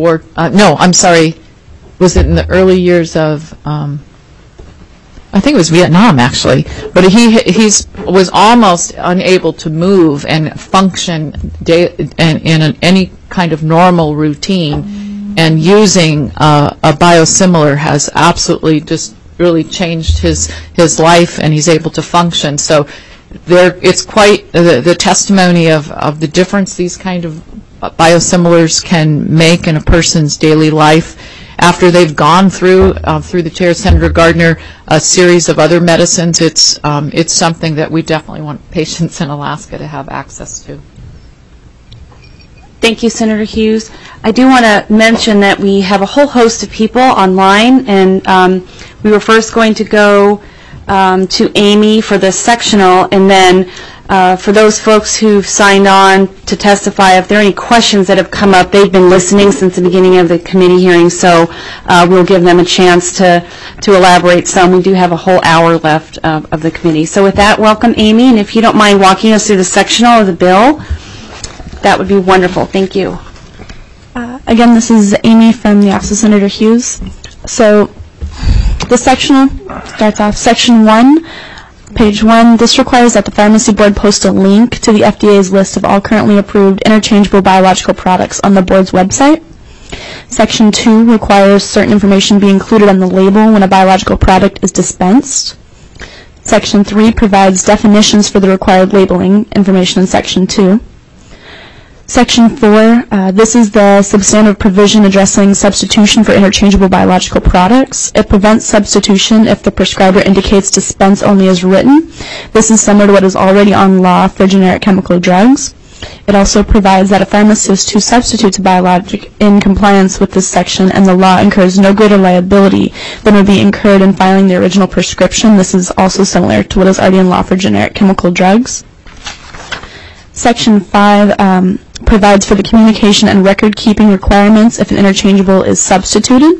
it in the early years of I think it was Vietnam, actually, but he was almost unable to move and function in any kind of normal routine, and using a biosimilar has absolutely just really changed his life, and he's able to function. So it's quite the testimony of the difference these kind of biosimilars can make in a person's daily life after they've gone through the chair, Senator Gardner, a series of other medicines. It's something that we definitely want patients in Alaska to have access to. Thank you, Senator Hughes. I do want to mention that we have a whole host of people online, and we were first going to go to Amy for the sectional, and then for those folks who've signed on to testify, if there are any questions that have come up, they've been listening since the beginning of the committee hearing, so we'll give them a chance to elaborate some. We do have a whole hour left of the committee. So with that, welcome, Amy, and if you don't mind walking us through the sectional of the bill, that would be wonderful. Thank you. Again, this is Amy from the Office of Senator Hughes. So the sectional starts off, Section 1, Page 1. This requires that the Pharmacy Board post a link to the FDA's list of all currently approved interchangeable biological products on the Board's website. Section 2 requires certain information be included on the label when a biological product is dispensed. Section 3 provides definitions for the required labeling information in Section 2. Section 4, this is the substantive provision addressing substitution for interchangeable biological products. It prevents substitution if the prescriber indicates dispense only as written. This is similar to what is already on law for generic chemical drugs. It also provides that a pharmacist who substitutes a biologic in compliance with this section and the law incurs no greater liability than would be incurred in filing the original prescription. This is also similar to what is already in law for generic chemical drugs. Section 5 provides for the communication and record-keeping requirements if an interchangeable is substituted.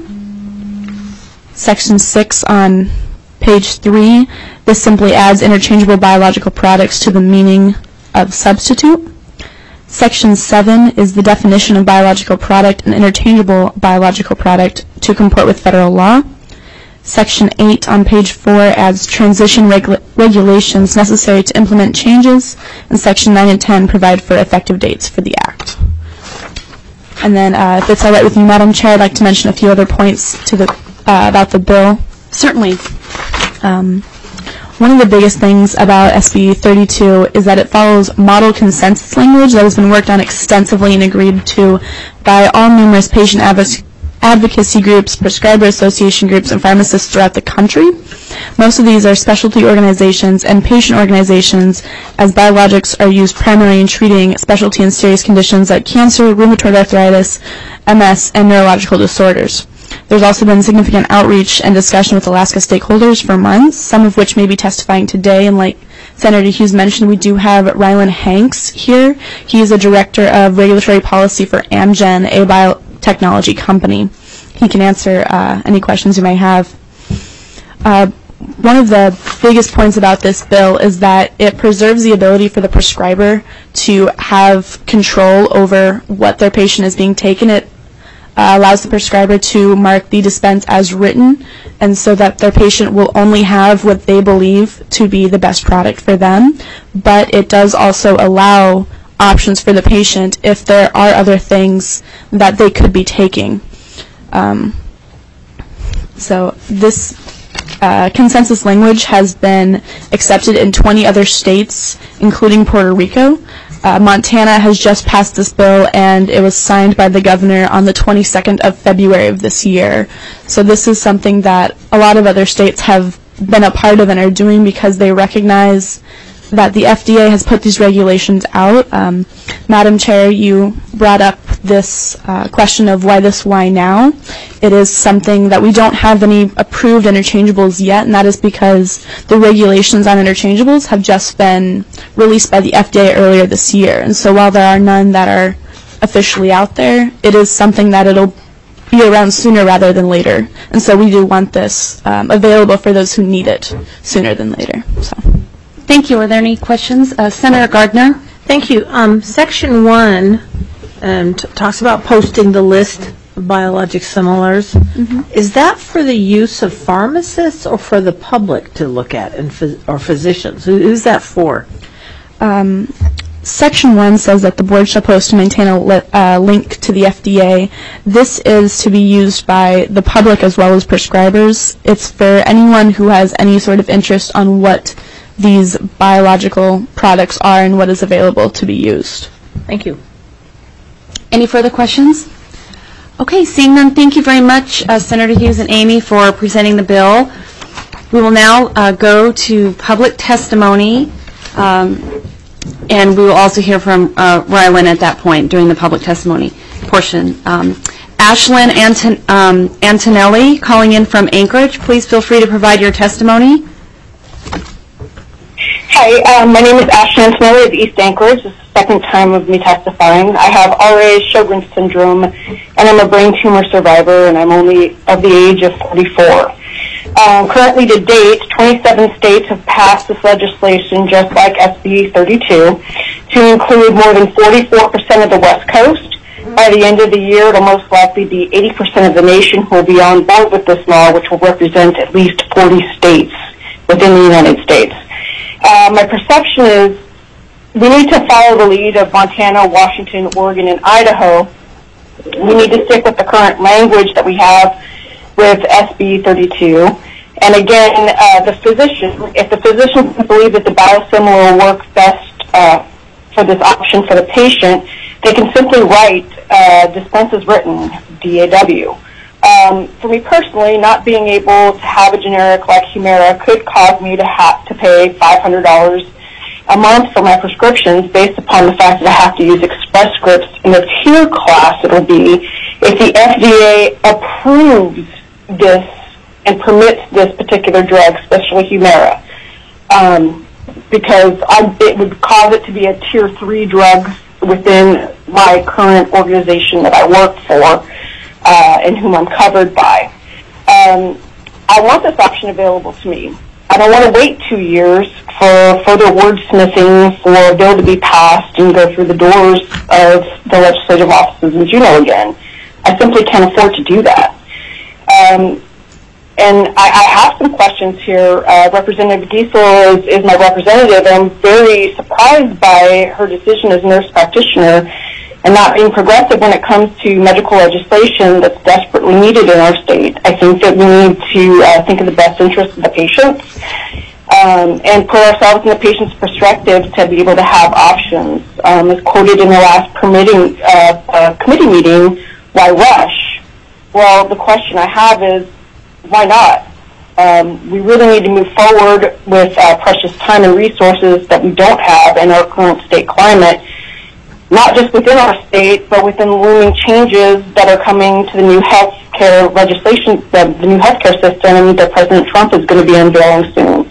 Section 6 on page 3, this simply adds interchangeable biological products to the meaning of substitute. Section 7 is the definition of biological product and interchangeable biological product to comport with federal law. Section 8 on page 4 adds transition regulations necessary to implement changes, and Section 9 and 10 provide for effective dates for the Act. And then, if it's all right with you, Madam Chair, I'd like to mention a few other points to about the bill. Certainly. One of the biggest things about SB 32 is that it follows model consensus language that has been worked on extensively and agreed to by all numerous patient advocacy groups, prescriber association groups, and pharmacists throughout the country. Most of these are specialty organizations and patient organizations, as biologics are used primarily in treating specialty and serious conditions like cancer, rheumatoid arthritis, MS, and neurological disorders. There's also been significant outreach and discussion with Alaska stakeholders for months, some of which may be testifying today. And like Senator Hughes mentioned, we do have Rylan Hanks here. He is a director of regulatory policy for Amgen, a biotechnology company. He can answer any questions you may have. One of the biggest points about this bill is that it preserves the ability for the prescriber to have control over what their patient is being taken. It allows the prescriber to mark the dispense as written, and so that their patient will only have what they believe to be the best product for them. But it does also allow options for the patient if there are other things that they could be taking. So this consensus language has been accepted in 20 other states, including Puerto Rico. Montana has just passed this bill, and it was signed by the governor on the 22nd of February of this year. So this is something that a lot of other states have been a part of and are doing because they recognize that the FDA has put these regulations out. Madam Chair, you brought up this question of why now. It is something that we don't have any approved interchangeables yet, and that is because the regulations on interchangeables have just been released by the FDA earlier this year. And so while there are none that are officially out there, it is something that it'll be around sooner rather than later. And so we do want this available for those who need it sooner than later. So. Thank you. Are there any questions? Senator Gardner? Thank you. Section 1 talks about posting the list of biologic similars. Mm-hmm. Is that for the use of pharmacists or for the public to look at, or physicians? Who's that for? Section 1 says that the board shall post and maintain a link to the FDA. This is to be used by the public as well as prescribers. It's for anyone who has any sort of interest on what these biological products are and what is available to be used. Thank you. Any further questions? Okay, seeing none, thank you very much, Senator Hughes and Amy, for presenting the bill. We will now go to public testimony, and we will also hear from Rylan at that point during the public testimony portion. Ashlyn Antonelli, calling in from Anchorage. Please feel free to provide your testimony. Hi, my name is Ashlyn Antonelli of East Anchorage. This is the second time of me testifying. I have RA Sjogren's syndrome, and I'm a brain tumor survivor, and I'm only of the age of 44. Currently to date, 27 states have passed this legislation, just like SB 32, to include more than 44% of the West Coast. By the end of the year, it will most likely be 80% of the nation who will be on board with this law, which will represent at least 40 states within the United States. My perception is we need to follow the lead of Montana, Washington, Oregon, and Idaho. We need to stick with the current language that we have with SB 32 And again, if the physician believes that the biosimilar will work best for this option for the patient, they can simply write dispense as written, DAW. For me personally, not being able to have a generic like Humira could cause me to have to pay $500 a month for my prescriptions based upon the fact that I have to use Express Scripts in the tier class it'll be if the FDA approves this and permits this particular drug, especially Humira, because it would cause it to be a tier 3 drug within my current organization that I work for and whom I'm covered by. I want this option available to me. I don't want to wait 2 years for further wordsmithing for a bill to be passed and go through the doors of the legislative offices in Juneau again. I simply can't afford to do that. And I have some questions here. Representative Giesel is my representative, and I'm very surprised by her decision as a nurse practitioner and not being progressive when it comes to medical legislation that's desperately needed in our state. I think that we need to think of the best interests of the patients and put ourselves in the patient's perspective to be able to have options. As quoted in the last committee meeting, why rush? Well, the question I have is, why not? We really need to move forward with precious time and resources that we don't have in our current state climate, not just within our state, but within the looming changes that are coming to the new health care legislation, the new health care system that President Trump is going to be unveiling soon.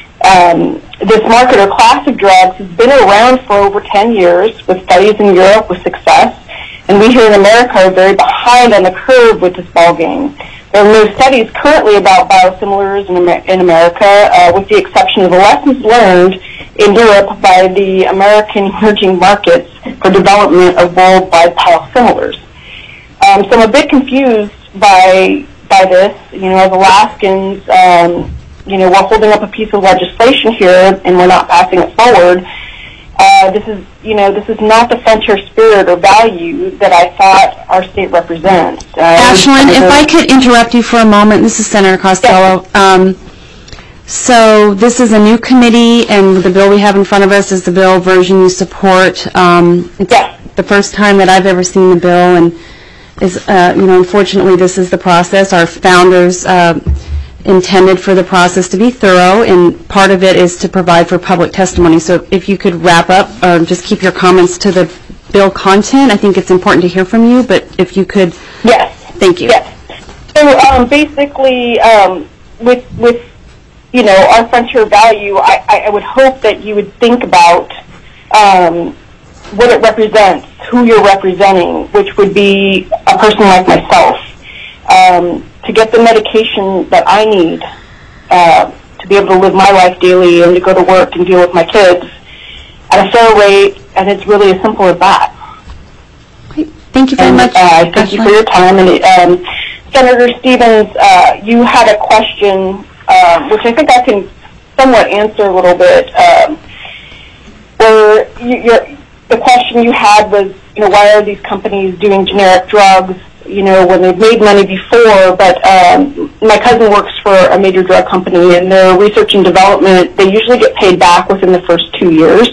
This market or class of drugs has been around for over 10 years with studies in Europe with success, and we here in America are very behind on the curve with this ballgame. There are no studies currently about biosimilars in America, with the exception of the lessons learned in Europe by the American emerging markets for development of worldwide biosimilars. So I'm a bit confused by this. As Alaskans, we're holding up a piece of legislation here and we're not passing it forward. This is not the frontier spirit or value that I thought our state represents. Ashlyn, if I could interrupt you for a moment. This is Senator Costello. Yes. So this is a new committee, and the bill we have in front of us is the bill version you support. It's the first time that I've ever seen the bill, and unfortunately this is the process. Our founders intended for the process to be thorough, and part of it is to provide for public testimony. So if you could wrap up or just keep your comments to the bill content, I think it's important to hear from you, but if you could. Yes. Thank you. Yes. So basically, with our frontier value, I would hope that you would think about what it represents, who you're representing, which would be a person like myself. To get the medication that I need to be able to live my life daily and to go to work and deal with my kids at a fair rate, and it's really as simple as that. Thank you very much. Thank you for your time. And Senator Stevens, you had a question, which I think I can somewhat answer a little bit. Where the question you had was, why are these companies doing generic drugs? When they've made money before, but my cousin works for a major drug company, and their research and development, they usually get paid back within the first 2 years.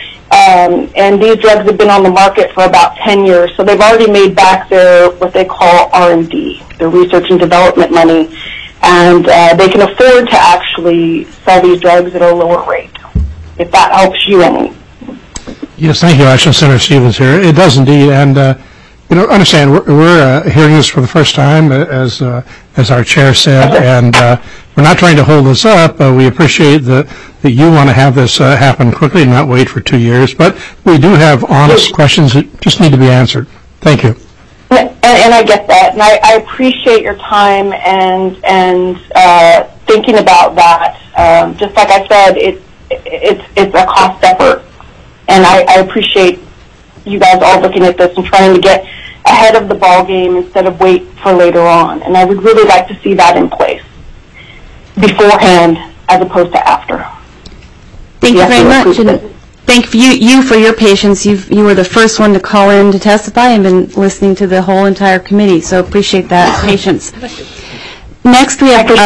And these drugs have been on the market for about 10 years, so they've already made back their, what they call R&D, their research and development money, and they can afford to actually sell these drugs at a lower rate, if that helps you any. Yes, thank you, Ashlyn. Senator Stevens here. It does indeed, and understand, we're hearing this for the first time, as our chair said, and we're not trying to hold this up. We appreciate that you want to have this happen quickly and not wait for 2 years, but we do have honest questions that just need to be answered. Thank you. And I get that, and I appreciate your time and thinking about that. Just like I said, it's a cost effort, and I appreciate you guys all looking at this and trying to get ahead of the ball game instead of wait for later on. And I would really like to see that in place beforehand as opposed to after. Thank you very much. And thank you for your patience. You were the first one to call in to testify and been listening to the whole entire committee, so appreciate that patience. Next, we have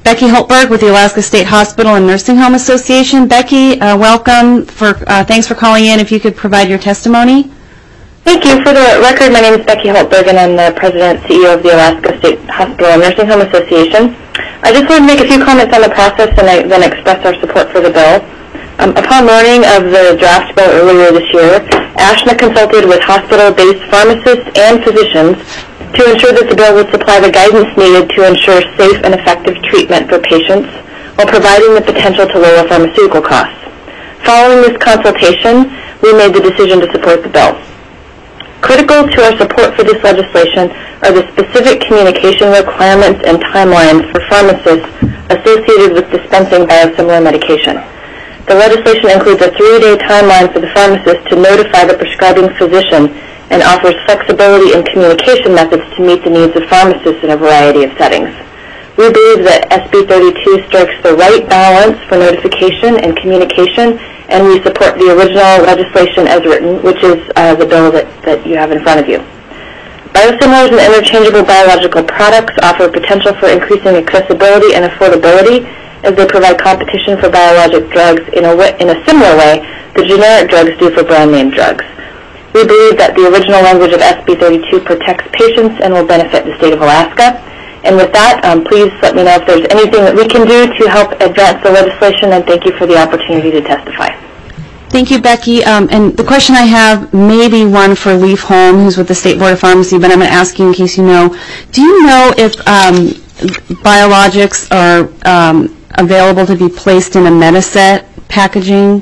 Becky Holtberg with the Alaska State Hospital and Nursing Home Association. Becky, welcome. Thanks for calling in. If you could provide your testimony. Thank you. For the record, my name is Becky Holtberg, and I'm the President and CEO of the Alaska State Hospital and Nursing Home Association. I just wanted to make a few comments on the process and then express our support for the bill. Upon learning of the draft bill earlier this year, ASHNA consulted with hospital-based pharmacists and physicians to ensure that the bill would supply the guidance needed to ensure safe and effective treatment for patients while providing the potential to lower pharmaceutical costs. Following this consultation, we made the decision to support the bill. Critical to our support for this legislation are the specific communication requirements and timelines for pharmacists associated with dispensing biosimilar medication. The legislation includes a 3-day timeline for the pharmacist to notify the prescribing physician and offers flexibility in communication methods to meet the needs of pharmacists in a variety of settings. We believe that SB 32 strikes the right balance for notification and communication, and we support the original legislation as written, which is the bill that you have in front of you. Biosimilars and interchangeable biological products offer potential for increasing accessibility and affordability as they provide competition for biologic drugs in a similar way that generic drugs do for brand name drugs. We believe that the original language of SB 32 protects patients and will benefit the state of Alaska. And with that, please let me know if there's anything that we can do to help advance the legislation, and thank you for the opportunity to testify. Thank you, Becky. And the question I have may be one for Leif Holm, who's with the State Board of Pharmacy, but I'm going to ask you in case you know. Do you know if biologics are available to be placed in a Mediset packaging?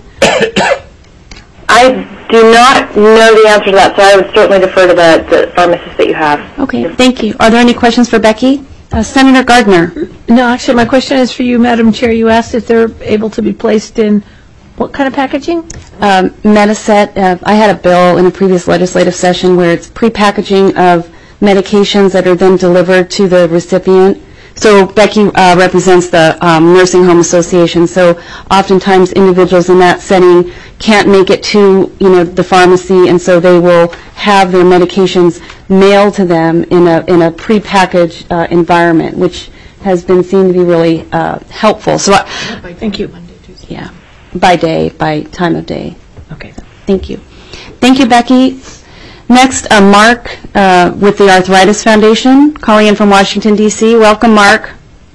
I do not know the answer to that, so I would certainly defer to the pharmacist that you have. Okay, thank you. Are there any questions for Becky? Senator Gardner. No, actually, my question is for you, Madam Chair. You asked if they're able to be placed in what kind of packaging? Mediset. I had a bill in a previous legislative session where it's pre-packaging of medications that are then delivered to the recipient. So Becky represents the Nursing Home Association. So oftentimes individuals in that setting can't make it to the pharmacy, and so they will have their medications mailed to them in a pre-packaged environment, which has been seen to be really helpful. So thank you. Yeah, by time of day. Okay. Thank you. Thank you, Becky. Next, Mark with the Arthritis Foundation, calling in from Washington, D.C. Welcome, Mark.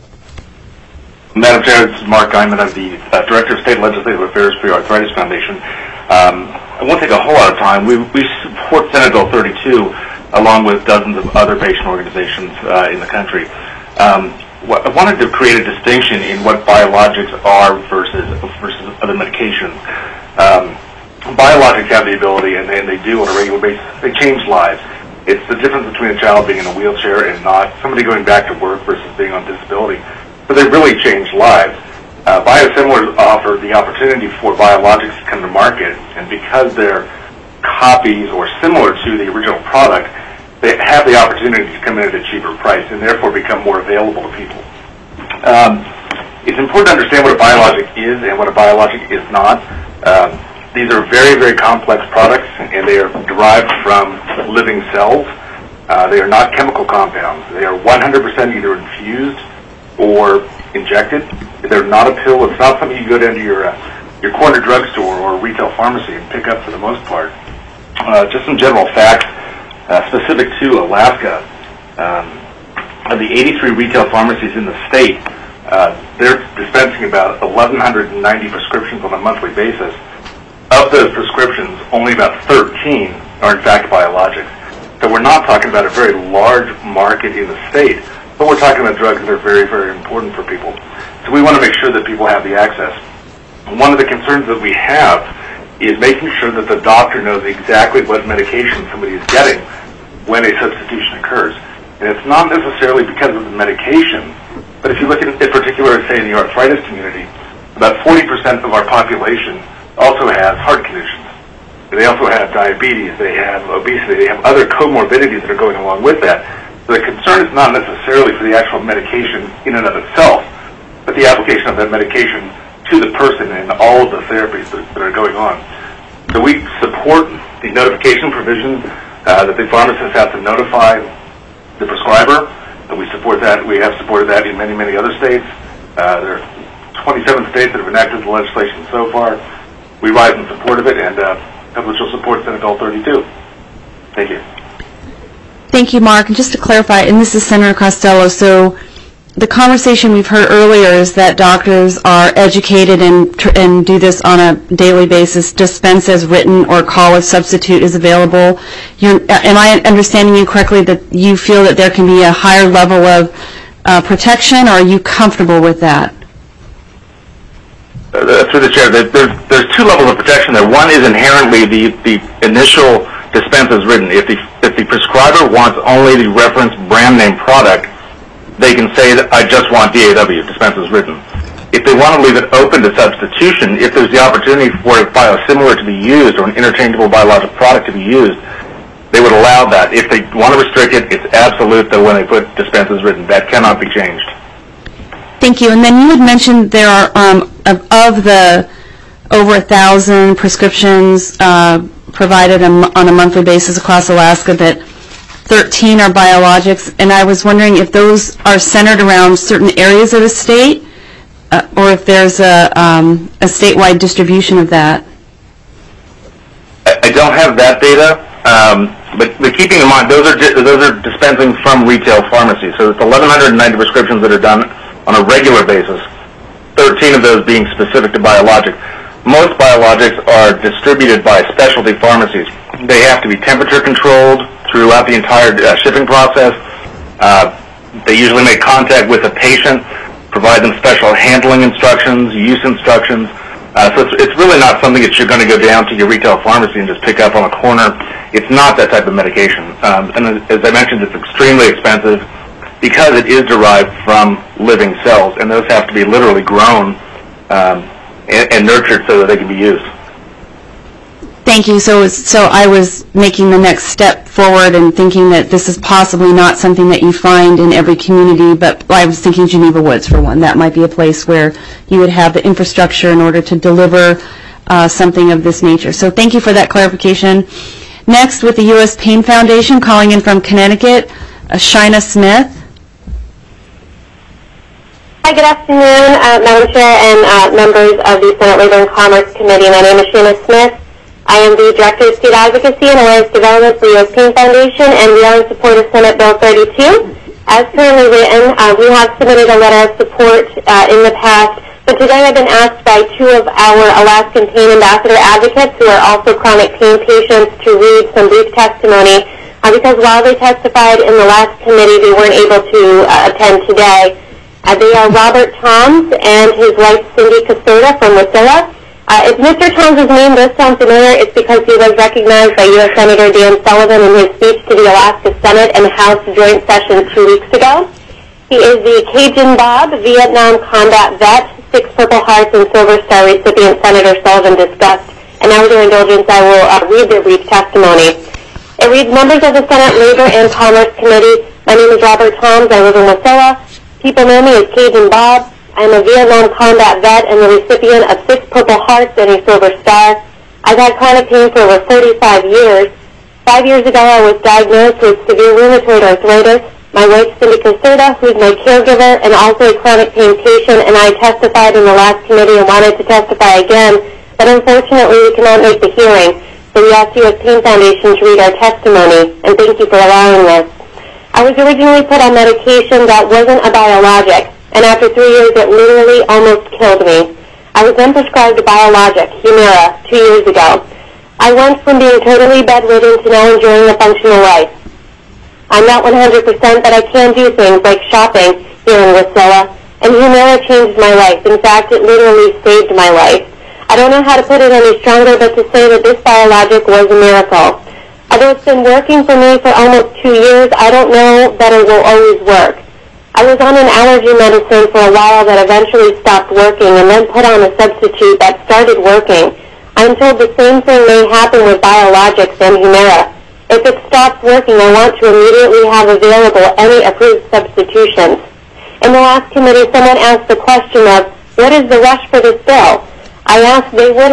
Madam Chair, this is Mark Guyman. I'm the Director of State Legislative Affairs for the Arthritis Foundation. I won't take a whole lot of time. We support Senate Bill 32 along with dozens of other patient organizations in the country. I wanted to create a distinction in what biologics are versus other medications. Biologics have the ability, and they do on a regular basis, they change lives. It's the difference between a child being in a wheelchair and not, somebody going back to work versus being on disability. But they really change lives. Biosimilars offer the opportunity for biologics to come to market, and because they're copies or similar to the original product, they have the opportunity to come in at a cheaper price and therefore become more available to people. It's important to understand what a biologic is and what a biologic is not. These are very, very complex products, and they are derived from living cells. They are not chemical compounds. They are 100% either infused or injected. They're not a pill. It's not something you go down to your corner drugstore or retail pharmacy and pick up for the most part. Just some general facts specific to Alaska. Of the 83 retail pharmacies in the state, they're dispensing about 1,190 prescriptions on a monthly basis. Of those prescriptions, only about 13 are in fact biologics. So we're not talking about a very large market in the state, but we're talking about drugs that are very, very important for people. So we want to make sure that people have the access. One of the concerns that we have is making sure that the doctor knows exactly what medication somebody is getting when a substitution occurs. And it's not necessarily because of the medication, but if you look at it in particular, say in the arthritis community, about 40% of our population also has heart conditions. They also have diabetes, they have obesity, they have other comorbidities that are going along with that. So the concern is not necessarily for the actual medication in and of itself, but the application of that medication to the person and all of the therapies that are going on. So we support the notification provision that the pharmacists have to notify the prescriber, and we support that. We have supported that in many, many other states. There are 27 states that have enacted the legislation so far. We rise in support of it, and hopefully she'll support Senate Bill 32. Thank you. Thank you, Mark. And just to clarify, and this is Senator Costello, so the conversation we've heard earlier is that doctors are educated and do this on a daily basis, dispense as written or call if substitute is available. Am I understanding you correctly that you feel that there can be a higher level of protection, or are you comfortable with that? Through the chair, there's two levels of protection there. One is inherently the initial dispense as written. If the prescriber wants only the reference brand name product, they can say that I just want DAW, dispense as written. If they want to leave it open to substitution, if there's the opportunity for a biosimilar to be used or an interchangeable biologic product to be used, they would allow that. If they want to restrict it, it's absolute that when they put dispense as written, that cannot be changed. Thank you. And then you had mentioned there are, of the over 1,000 prescriptions provided on a monthly basis across Alaska, that 13 are biologics, and I was wondering if those are centered around certain areas of the state, or if there's a statewide distribution of that. I don't have that data, but keeping in mind, those are dispensing from retail pharmacies, so it's 1,190 prescriptions that are done on a regular basis, 13 of those being specific to biologics. Most biologics are distributed by specialty pharmacies. They have to be temperature controlled throughout the entire shipping process. They usually make contact with a patient, provide them special handling instructions, use instructions. So it's really not something that you're going to go down to your retail pharmacy and just pick up on a corner. It's not that type of medication. And as I mentioned, it's extremely expensive because it is derived from living cells, and those have to be literally grown and nurtured so that they can be used. Thank you. So I was making the next step forward and thinking that this is possibly not something that you find in every community, but I was thinking Geneva Woods for one. That might be a place where you would have the infrastructure in order to deliver something of this nature. So thank you for that clarification. Next, with the U.S. Pain Foundation, calling in from Connecticut, Shina Smith. Hi, good afternoon, Madam Chair and members of the Senate Labor and Commerce Committee. My name is Shina Smith. I am the Director of State Advocacy and Awareness Development for U.S. Pain Foundation, and we are in support of Senate Bill 32. As currently written, we have submitted a letter of support in the past, but today I've been asked by two of our Alaskan pain ambassador advocates, who are also chronic pain patients, to read some brief testimony, because while they testified in the last committee, they weren't able to attend today. They are Robert Toms and his wife Cindy Caserta from Wasilla. If Mr. Toms' name does sound familiar, it's because he was recognized by U.S. Senator Dan Sullivan in his speech to the Alaska Senate and House joint session 2 weeks ago. He is the Cajun Bob Vietnam combat vet, 6 Purple Hearts and Silver Star recipient Senator Sullivan discussed. And now with your indulgence, I will read their brief testimony. It reads, members of the Senate Labor and Commerce Committee, my name is Robert Toms. I live in Wasilla. People know me as Cajun Bob. I am a Vietnam combat vet and the recipient of 6 Purple Hearts and a Silver Star. I've had chronic pain for over 35 years. 5 years ago, I was diagnosed with severe rheumatoid arthritis. My wife, Cindy Caserta, who is my caregiver and also a chronic pain patient, and I testified in the last committee and wanted to testify again, but unfortunately we cannot make the hearing. So we asked U.S. Pain Foundation to read our testimony, and thank you for allowing this. I was originally put on medication that wasn't a biologic, and after 3 years it literally almost killed me. I was then prescribed a biologic, Humira, 2 years ago. I went from being totally bedridden to now enjoying a functional life. I'm not 100%, but I can do things like shopping here in Wasilla, and Humira changed my life. In fact, it literally saved my life. I don't know how to put it any stronger, but to say that this biologic was a miracle. Although it's been working for me for almost 2 years, I don't know that it will always work. I was on an allergy medicine for a while that eventually stopped working and then put on a substitute that started working. I'm told the same thing may happen with biologics and Humira. If it stops working, I want to immediately have available any approved substitutions. In the last committee, someone asked the question of, what is the rush for this bill? I wish that they would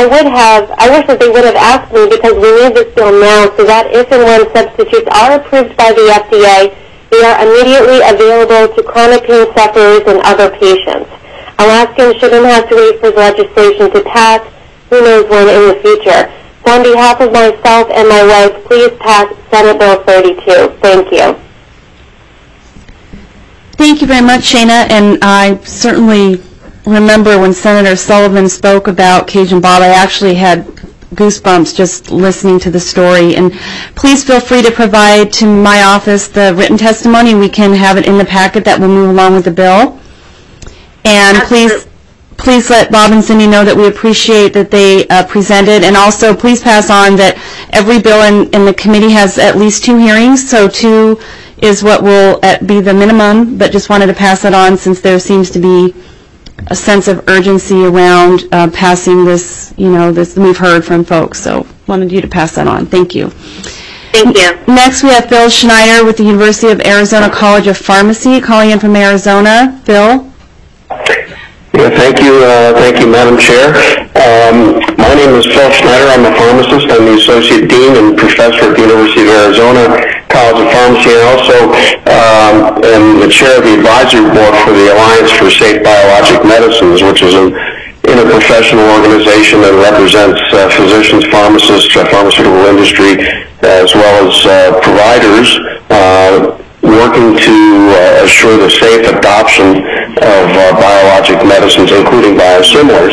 have asked me because we need this bill now so that if and when substitutes are approved by the FDA, They are immediately available to chronic pain sufferers and other patients. Alaskans shouldn't have to wait for legislation to pass. Who knows when in the future? So on behalf of myself and my wife, please pass Senate Bill 32. Thank you. Thank you very much, Shana, and I certainly remember when Senator Sullivan spoke about Cajun Bob, I actually had goosebumps just listening to the story. And please feel free to provide to my office the written testimony. We can have it in the packet that will move along with the bill. And please let Bob and Cindy know that we appreciate that they presented. And also please pass on that every bill in the committee has at least 2 hearings, so 2 is what will be the minimum, but just wanted to pass that on since there seems to be a sense of urgency around passing this, this we've heard from folks. So wanted you to pass that on. Thank you. Thank you. Next we have Phil Schneider with the University of Arizona College of Pharmacy, calling in from Arizona. Phil? Yeah, thank you, Madam Chair. My name is Phil Schneider. I'm a pharmacist. I'm the Associate Dean and Professor at the University of Arizona College of Pharmacy, and also am the Chair of the Advisory Board for the Alliance for Safe Biologic Medicines, which is an interprofessional organization that represents physicians, pharmacists, pharmaceutical industry, as well as providers working to assure the safe adoption of biologic medicines, including biosimilars.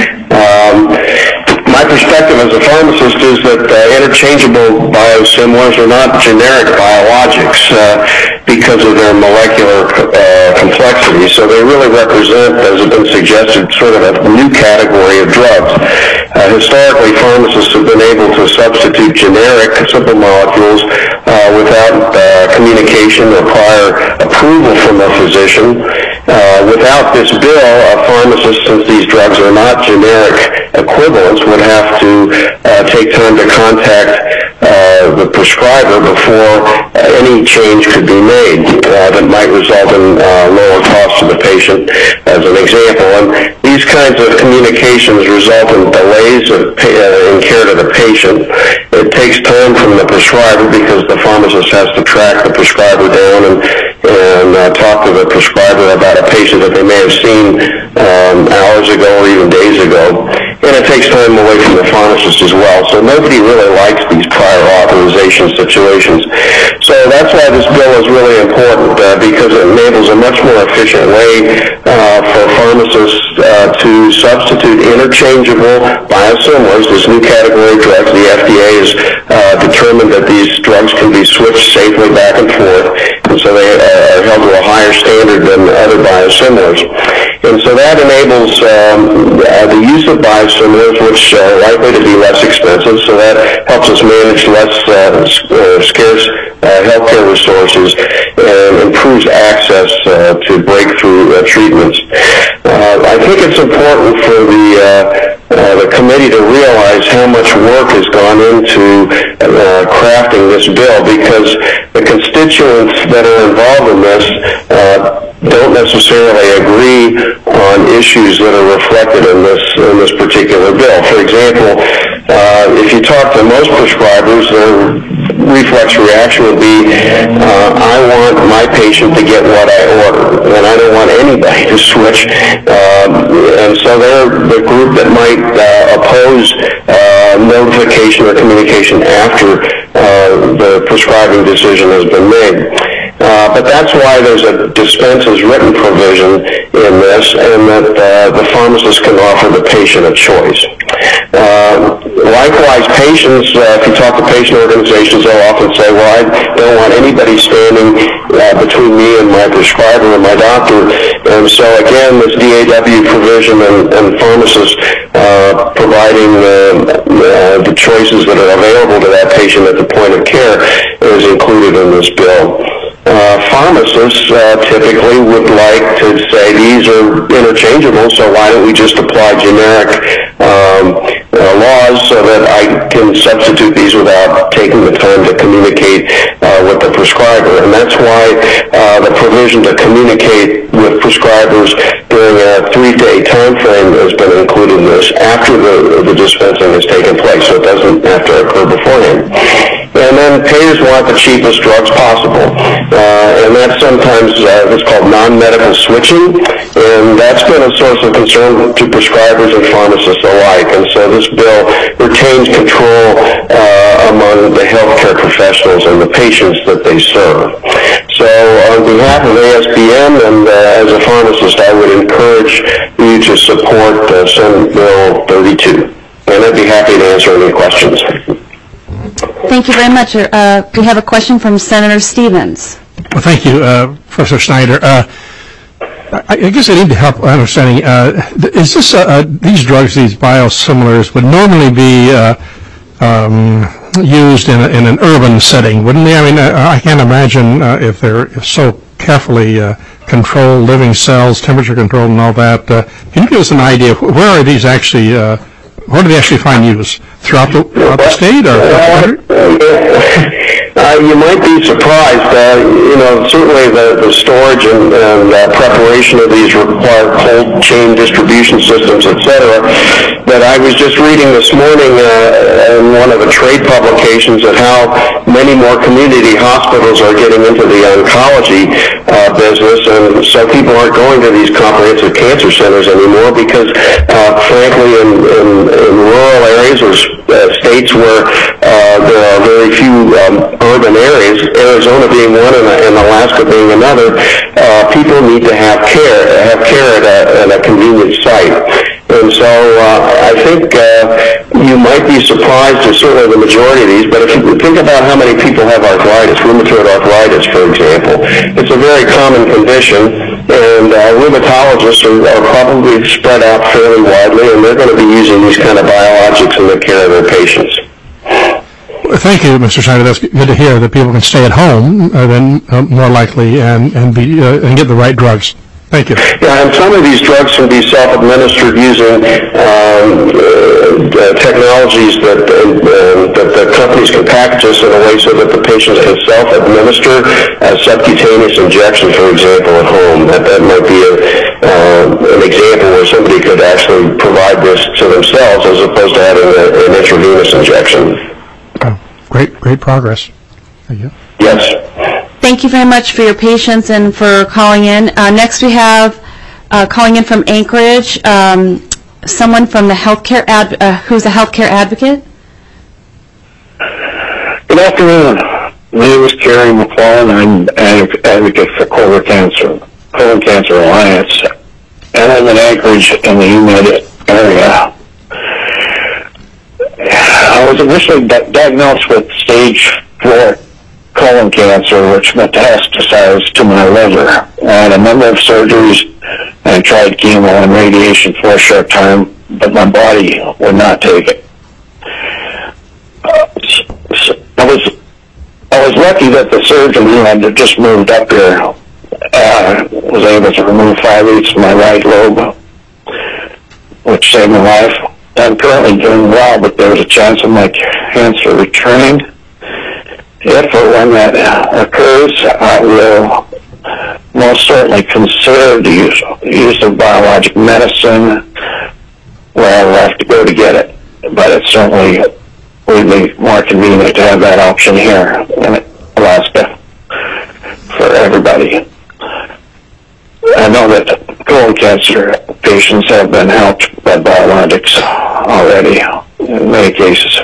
My perspective as a pharmacist is that interchangeable biosimilars are not generic biologics because of their molecular complexity. So they really represent, as has been suggested, sort of a new category of drugs. Historically, pharmacists have been able to substitute generic simple molecules without communication or prior approval from a physician. Without this bill, a pharmacist, since these drugs are not generic equivalents, would have to take time to contact the prescriber before any change could be made that might result in lower costs to the patient, as an example. And these kinds of communications result in delays in care to the patient. It takes time from the prescriber because the pharmacist has to track the prescriber down and talk to the prescriber about a patient that they may have seen hours ago or even days ago. And it takes time away from the pharmacist as well. So nobody really likes these prior authorization situations. So that's why this bill is really important, because it enables a much more efficient way for pharmacists to substitute interchangeable biosimilars, this new category of drugs. The FDA has determined that these drugs can be switched safely back and forth, and so they are held to a higher standard than other biosimilars. And so that enables the use of biosimilars, which are likely to be less expensive, so that helps us manage less scarce healthcare resources and improves access to breakthrough treatments. I think it's important for the committee to realize how much work has gone into crafting this bill, because the constituents that are involved in this don't necessarily agree on issues that are reflected in this particular bill. For example, if you talk to most prescribers, their reflex reaction would be, I want my patient to get what I order, and I don't want anybody to switch. And so they're the group that might oppose notification or communication after the prescribing decision has been made. But that's why there's a dispense as written provision in this, and that the pharmacist can offer the patient a choice. Likewise, patients, if you talk to patient organizations, they'll often say, well, I don't want anybody standing between me and my prescriber and my doctor. And so, again, this DAW provision and pharmacists providing the choices that are available to that patient at the point of care is included in this bill. Pharmacists typically would like to say these are interchangeable, so why don't we just apply generic laws so that I can substitute these without taking the time to communicate with the prescriber. And that's why the provision to communicate with prescribers during a 3-day time frame has been included in this after the dispensing has taken place, so it doesn't have to occur beforehand. And then that payers want the cheapest drugs possible. And that's sometimes what's called non-medical switching, and that's been a source of concern to prescribers and pharmacists alike. And so this bill retains control among the healthcare professionals and the patients that they serve. So on behalf of ASBM and as a pharmacist, I would encourage you to support Senate Bill 32. And I'd be happy to answer any questions. Thank you very much. We have a question from Senator Stevens. Well, thank you, Professor Schneider. I guess I need help understanding. Is this these drugs, these biosimilars, would normally be used in an urban setting, wouldn't they? I mean, I can't imagine if they're so carefully controlled, living cells, temperature controlled, and all that. Can you give us an idea of where are these actually? Where do they actually find use? Throughout the state, or? You might be surprised. Certainly the storage and preparation of these require cold chain distribution systems, etc. But I was just reading this morning in one of the trade publications at how many more community hospitals are getting into the oncology business, and so people aren't going to these comprehensive cancer centers anymore because, frankly, in rural areas or states where there are very few urban areas, Arizona being one and Alaska being another, people need to have care at a convenient site. And so I think you might be surprised, or certainly the majority of these, but if you think about how many people have arthritis, rheumatoid arthritis, for example, it's a very common condition, and rheumatologists are probably spread out fairly widely, and they're going to be using these kind of biologics in the care of their patients. Thank you, Mr. Schneider. That's good to hear that people can stay at home then more likely and get the right drugs. Thank you. Yeah, and some of these drugs can be self-administered using technologies that the companies can package us in a way so that the patients can self-administer a subcutaneous injection, for example, at home. That might be an example where somebody could actually provide this to themselves as opposed to having an intravenous injection. Oh, great progress. Thank you. Yes. Thank you very much for your patience and for calling in. Next we have calling in from Anchorage, someone from the who's a healthcare advocate. Good afternoon. My name is Kerry McClellan. I'm an advocate for Colon Cancer Alliance, and I'm in Anchorage in the United area. I was initially diagnosed with stage 4 colon cancer, which metastasized to my liver. I had a number of surgeries and tried chemo and radiation for a short time, but my body would not take it. I was lucky that the surgeon who had just moved up here was able to remove 5 weeks of my right lobe, which saved my life. I'm currently doing well, but there's a chance of my cancer returning. If or when that occurs, I will most certainly consider the use of biologic medicine where I'll have to go to get it. But it certainly would be more convenient to have that option here in Alaska for everybody. I know that colon cancer patients have been helped by biologics already in many cases.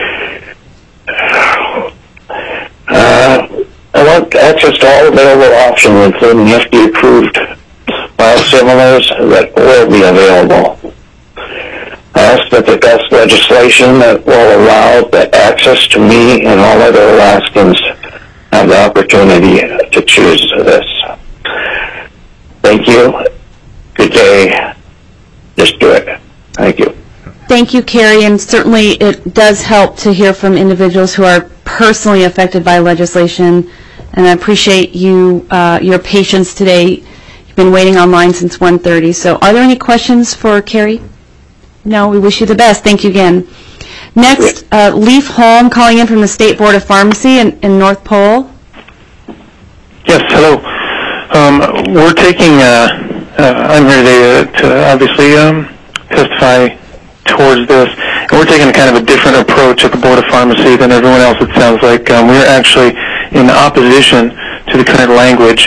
I want access to all available options, including FDA-approved biosimilars that will be available. I ask that the best legislation that will allow that access to me and all other Alaskans have the opportunity to choose this. Thank you. Good day. Just do it. Thank you. Thank you, Carrie, and certainly it does help to hear from individuals who are personally affected by legislation, and I appreciate your patience today. You've been waiting online since 1:30, so are there any questions for Carrie? No, we wish you the best. Thank you again. Next, Leaf Holm calling in from the State Board of Pharmacy in North Pole. Yes, hello. We're taking, I'm here today to obviously testify towards this. And we're taking a kind of a different approach at the Board of Pharmacy than everyone else, it sounds like. We're actually in opposition to the current language,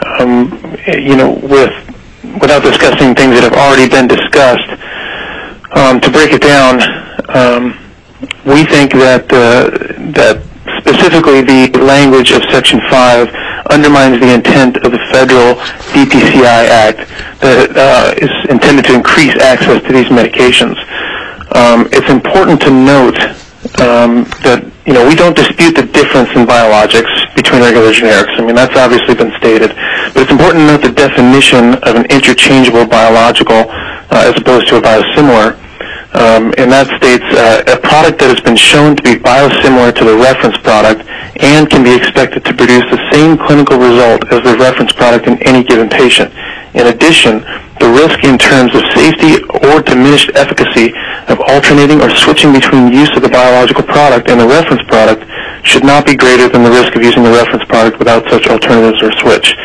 without discussing things that have already been discussed. To break it down, we think that specifically the language of Section 5 undermines the intent of the federal DPCI Act that is intended to increase access to these medications. It's important to note that we don't dispute the difference in biologics between regular generics. I mean, that's obviously been stated. But it's important to note the definition of an interchangeable biological as opposed to a biosimilar. And that states a product that has been shown to be biosimilar to the reference product and can be expected to produce the same clinical result as the reference product in any given patient. In addition, the risk in terms of safety or diminished efficacy of alternating or switching between use of the biological product and the reference product should not be greater than the risk of using the reference product without such alternatives or switch.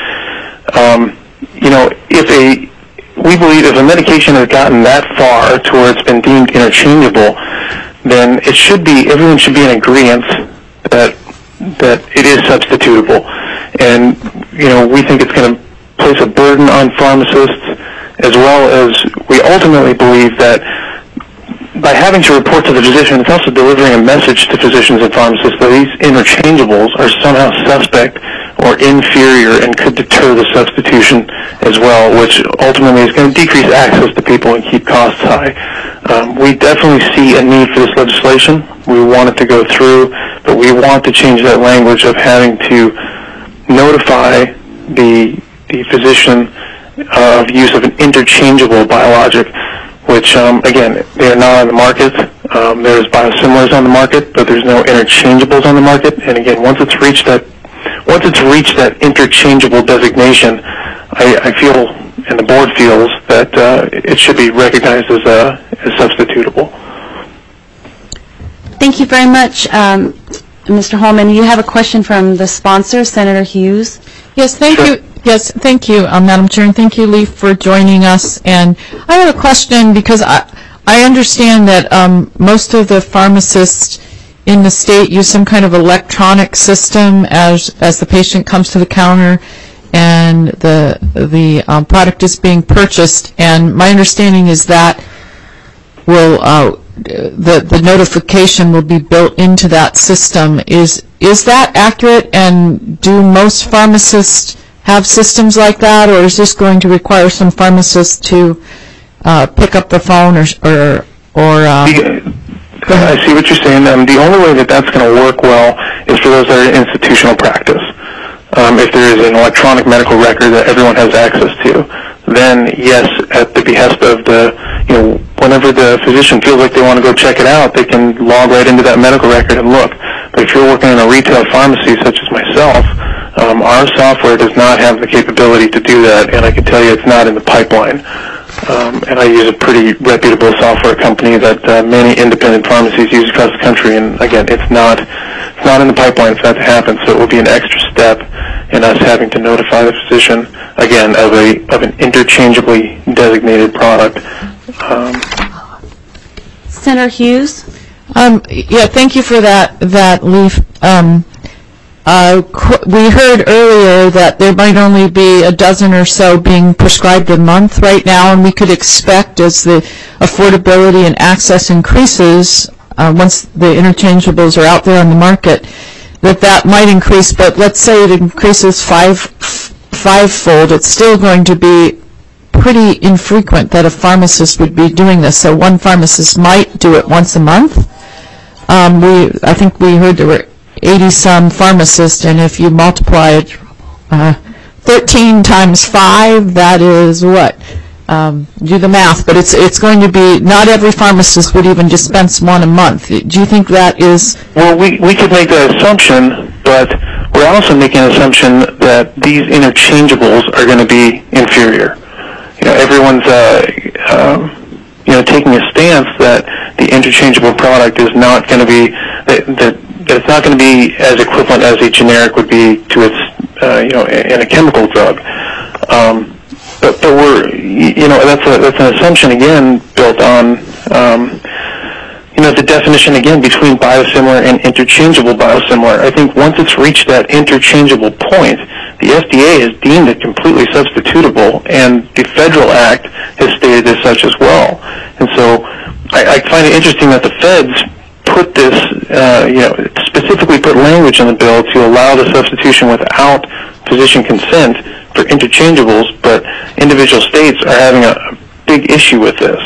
We believe if a medication has gotten that far to where it's been deemed interchangeable, then everyone should be in agreement that it is substitutable. And, we think it's going to place a burden on pharmacists, as well as we ultimately believe that by having to report to the physician, it's also delivering a message to physicians and pharmacists that these interchangeables are somehow suspect or inferior and could deter the substitution as well, which ultimately is going to decrease access to people and keep costs high. We definitely see a need for this legislation. We want it to go through, but we want to change that language of having to notify the physician of use of an interchangeable biologic, which, again, they are not on the market. There's biosimilars on the market, but there's no interchangeables on the market. And again, once it's reached that interchangeable designation, I feel, and the board feels, that it should be recognized as substitutable. Thank you very much, Mr. Holman. You have a question from the sponsor, Senator Hughes. Yes, thank you. Yes, thank you, Madam Chair, and thank you, Lee, for joining us. And I have a question because I understand that most of the pharmacists in the state use some kind of electronic system as the patient comes to the counter and the product is being purchased. And my understanding is that the notification will be built into that system. Is that accurate? And do most pharmacists have systems like that, or is this going to require some pharmacists to pick up the phone or I see what you're saying. The only way that that's going to work well is for those that are in institutional practice. If there is an electronic medical record that everyone has access to, then yes, at the behest of whenever the physician feels like they want to go check it out, they can log right into that medical record and look. But if you're working in a retail pharmacy such as myself, our software does not have the capability to do that, and I can tell you it's not in the pipeline. And I use a pretty reputable software company that many independent pharmacies use across the country, and again, it's not in the pipeline for that to happen, so it will be an extra step in us having to notify the physician, again, of an interchangeably designated product. Senator Hughes? Yeah, thank you for that, Lee. We heard earlier that there might only be a dozen or so being prescribed a month right now, and we could expect as the affordability and access increases, once the interchangeables are out there on the market, that might increase. But let's say it increases fivefold. It's still going to be pretty infrequent that a pharmacist would be doing this. So one pharmacist might do it once a month. I think we heard there were 80-some pharmacists, and if you multiply it 13 times 5, that is what? Do the math, but it's going to be, not every pharmacist would even dispense one a month. Do you think that is? Well, we could make that assumption, but we're also making an assumption that these interchangeables are going to be inferior. Everyone's taking a stance that the interchangeable product is not going to be that it's not going to be as equivalent as a generic would be to its in a chemical drug. But we're that's an assumption again built on the definition again between biosimilar and interchangeable biosimilar. I think once it's reached that interchangeable point, the FDA has deemed it completely substitutable, and the Federal Act has stated as such as well. And so I find it interesting that the feds put this, specifically put language in the bill to allow the substitution without physician consent for interchangeables, but individual states are having a big issue with this.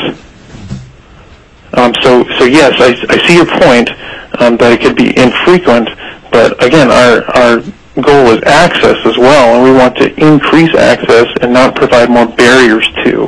So yes, I see your point that it could be infrequent, but again, our goal is access as well, and we want to increase access and not provide more barriers to.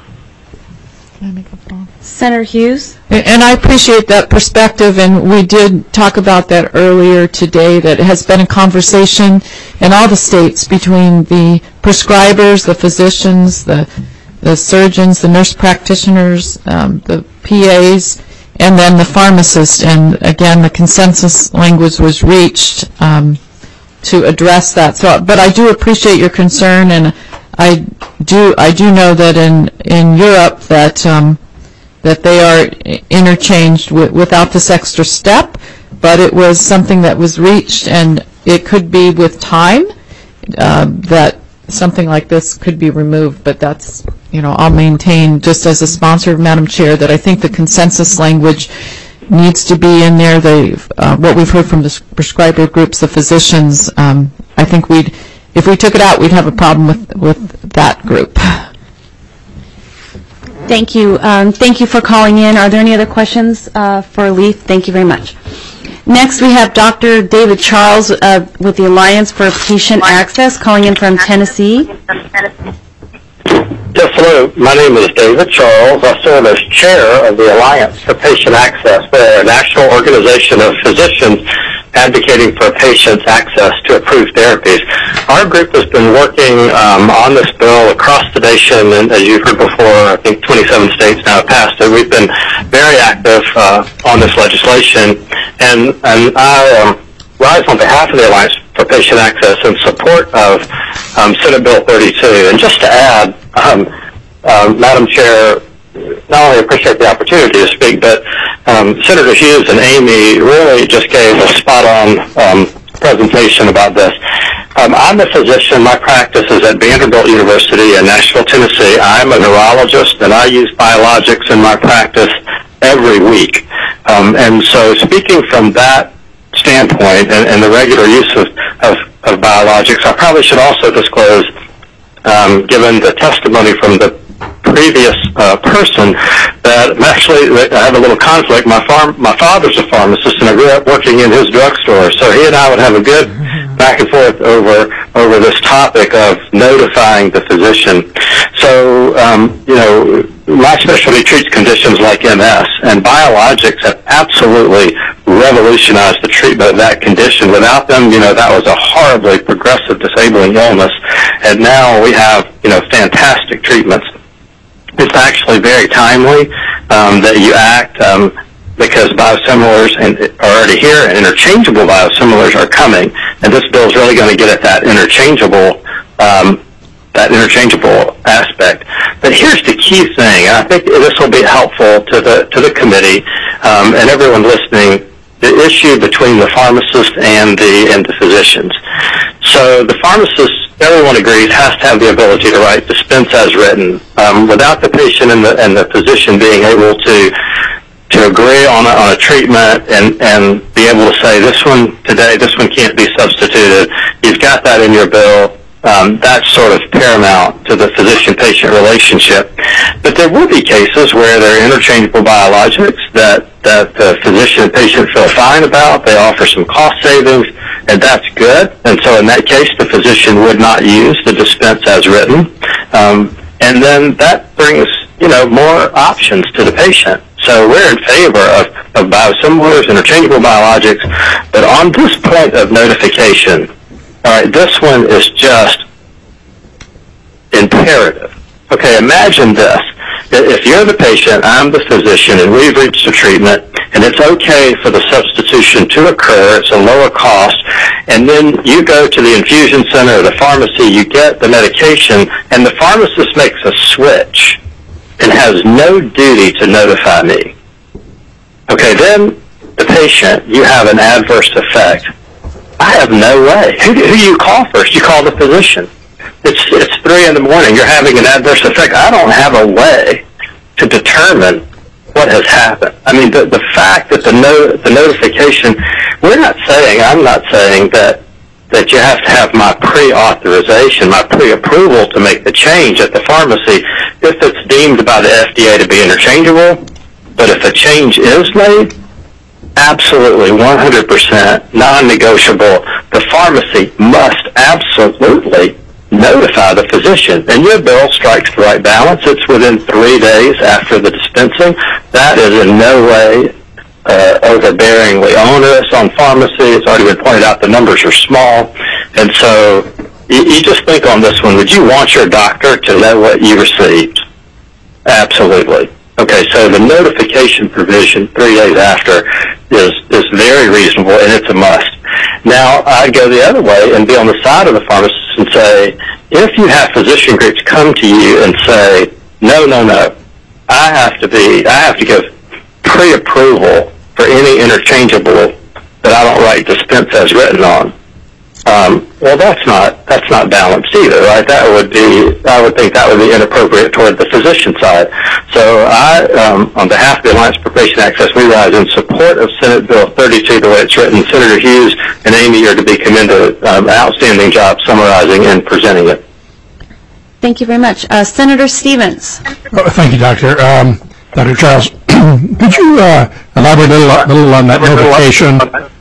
Senator Hughes? And I appreciate that perspective, and we did talk about that earlier today, that it has been a conversation in all the states between the prescribers, the physicians, the surgeons, the nurse practitioners, the PAs, and then the pharmacist. And again, the consensus language was reached to address that. So, but I do appreciate your concern, and I do know that in Europe that they are interchanged without this extra step, but it was something that was reached, and it could be with time that something like this could be removed, but that's, I'll maintain just as a sponsor, Madam Chair, that I think the consensus language needs to be in there. What we've heard from the prescriber groups, the physicians, I think if we took it out, we'd have a problem with that group. Thank you. Thank you for calling in. Are there any other questions for Leith? Thank you very much. Next, we have Dr. David Charles with the Alliance for Patient Access calling in from Tennessee. Yes, hello. My name is David Charles. I serve as chair of the Alliance for Patient Access. We're a national organization of physicians advocating for patients' access to approved therapies. Our group has been working on this bill across the nation, and as you've heard before, I think 27 states now have passed it. We've been very active on this legislation, and I rise on behalf of the Alliance for Patient Access in support of Senate Bill 32. And just to add, Madam Chair, not only appreciate the opportunity to speak, but Senator Hughes and Amy really just gave a spot-on presentation about this. I'm a physician. My practice is at Vanderbilt University in Nashville, Tennessee. I'm a neurologist, and I use biologics in my practice every week. And so speaking from that standpoint and the regular use of biologics, I probably should also disclose, given the testimony from the previous person, that actually I have a little conflict. My father's a pharmacist, and I grew up working in his drugstore, so he and I would have a good back and forth over this topic of notifying the physician. So, my specialty treats conditions like MS, and biologics have absolutely revolutionized the treatment of that condition. Without them, that was a horribly progressive, disabling illness, and now we have, fantastic treatments. It's actually very timely that you act because biosimilars are already here, and interchangeable biosimilars are coming, and this bill is really going to get at that interchangeable aspect. But here's the key thing, and I think this will be helpful to the committee and everyone listening. The issue between the pharmacist and the physicians. So the pharmacist, everyone agrees, has to have the ability to write dispense as written. Without the patient and the physician being able to agree on a treatment and be able to say this one can't be substituted. You've got that in your bill. That's sort of paramount to the physician-patient relationship. But there will be cases where there are interchangeable biologics that the physician and patient feel fine about. They offer some cost savings, and that's good. And so in that case, the physician would not use the dispense as written. And then that brings, more options to the patient. So we're in favor of biosimilars, interchangeable biologics. But on this point of notification, all right, this one is just imperative. Okay, imagine this. If you're the patient, I'm the physician, and we've reached a treatment, and it's okay for the substitution to occur, it's a lower cost, and then you go to the infusion center or the pharmacy, you get the medication, and the pharmacist makes a switch and has no duty to notify me. Okay, then the patient, you have an adverse effect. I have no way. Who do you call first? You call the physician. It's 3 in the morning. You're having an adverse effect. I don't have a way to determine what has happened. I mean, the fact that the notification, I'm not saying that you have to have my pre-authorization, my pre-approval to make the change at the pharmacy if it's deemed by the FDA to be interchangeable. But if a change is made, absolutely, 100%, non-negotiable, the pharmacy must absolutely notify the physician. And your bill strikes the right balance. It's within 3 days after the dispensing. That is in no way overbearingly onerous on pharmacy. It's already been pointed out the numbers are small. And so you just think on this one, would you want your doctor to know what you received? Absolutely. Okay, so the notification provision 3 days after is very reasonable, and it's a must. Now, I'd go the other way and be on the side of the pharmacist and say, if you have physician groups come to you and say, no, I have to give pre-approval for any interchangeable that I don't write dispense as written on. Well, that's not balanced either, right? I would think that would be inappropriate toward the physician side. So I, on behalf of the Alliance for Patient Access, we rise in support of Senate Bill 32 the way it's written. Senator Hughes and Amy are to be commended an outstanding job summarizing and presenting it. Thank you very much. Senator Stevens. Thank you, Doctor. Dr. Charles, could you elaborate a little on that notification?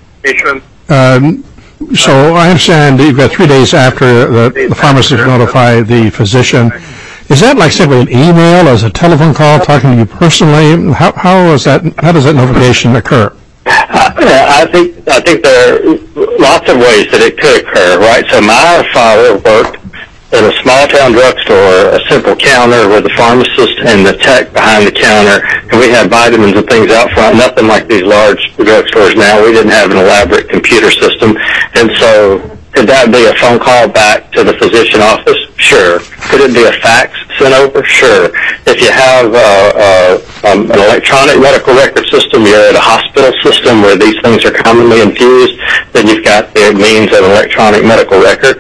So I understand that you've got 3 days after the pharmacist notify the physician. Is that like simply an email, as a telephone call, talking to you personally? How does that notification occur? I think there are lots of ways that it could occur, right? So my father worked in a small-town drugstore, a simple counter with the pharmacist and the tech behind the counter, and we had vitamins and things out front, nothing like these large drugstores now. We didn't have an elaborate computer system. And so could that be a phone call back to the physician office? Sure. Could it be a fax sent over? Sure. If you have an electronic medical record system, you're at a hospital system where these things are commonly infused, then you've got the means of an electronic medical record.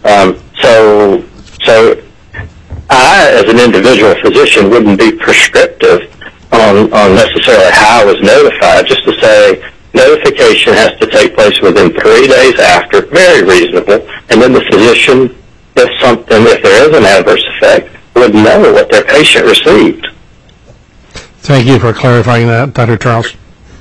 So I, as an individual physician, wouldn't be prescriptive on necessarily how I was notified, just to say notification has to take place within 3 days after, very reasonable, and then the physician, if there is an adverse effect, would know what their patient received. Thank you for clarifying that, Dr. Charles.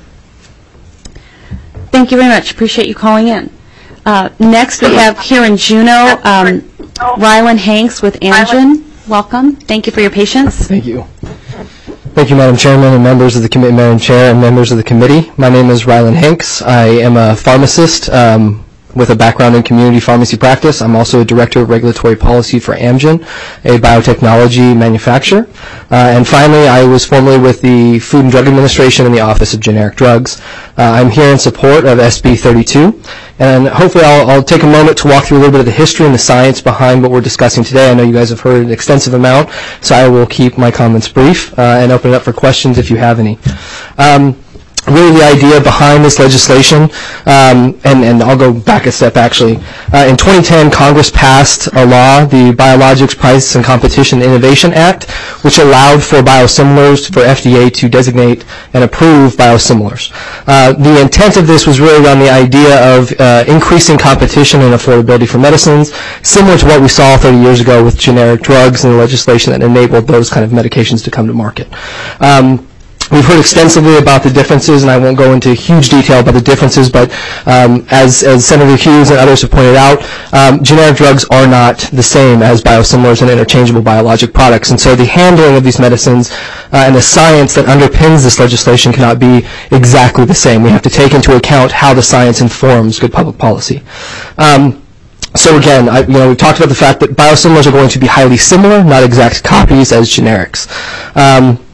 Thank you very much. Appreciate you calling in. Next, we have here in Juneau, Rylan Hanks with Amgen. Welcome. Thank you for your patience. Thank you. Thank you, Madam Chairman and members of the committee, Madam Chair and members of the committee. My name is Rylan Hanks. I am a pharmacist with a background in community pharmacy practice. I'm also a director of regulatory policy for Amgen, a biotechnology manufacturer. And finally, I was formerly with the Food and Drug Administration in the Office of Generic Drugs. I'm here in support of SB 32. And hopefully I'll take a moment to walk through a little bit of the history and the science behind what we're discussing today. I know you guys have heard an extensive amount, so I will keep my comments brief and open it up for questions if you have any. Really the idea behind this legislation, and I'll go back a step actually. In 2010, Congress passed a law, the Biologics Price and Competition Innovation Act, which allowed for biosimilars for FDA to designate and approve biosimilars. The intent of this was really around the idea of increasing competition and affordability for medicines, similar to what we saw 30 years ago with generic drugs and the legislation that enabled those kind of medications to come to market. We've heard extensively about the differences, and I won't go into huge detail about the differences, but as Senator Hughes and others have pointed out, generic drugs are not the same as biosimilars and interchangeable biologic products. And so the handling of these medicines and the science that underpins this legislation cannot be exactly the same. We have to take into account how the science informs good public policy. So again, we talked about the fact that biosimilars are going to be highly similar, not exact copies as generics.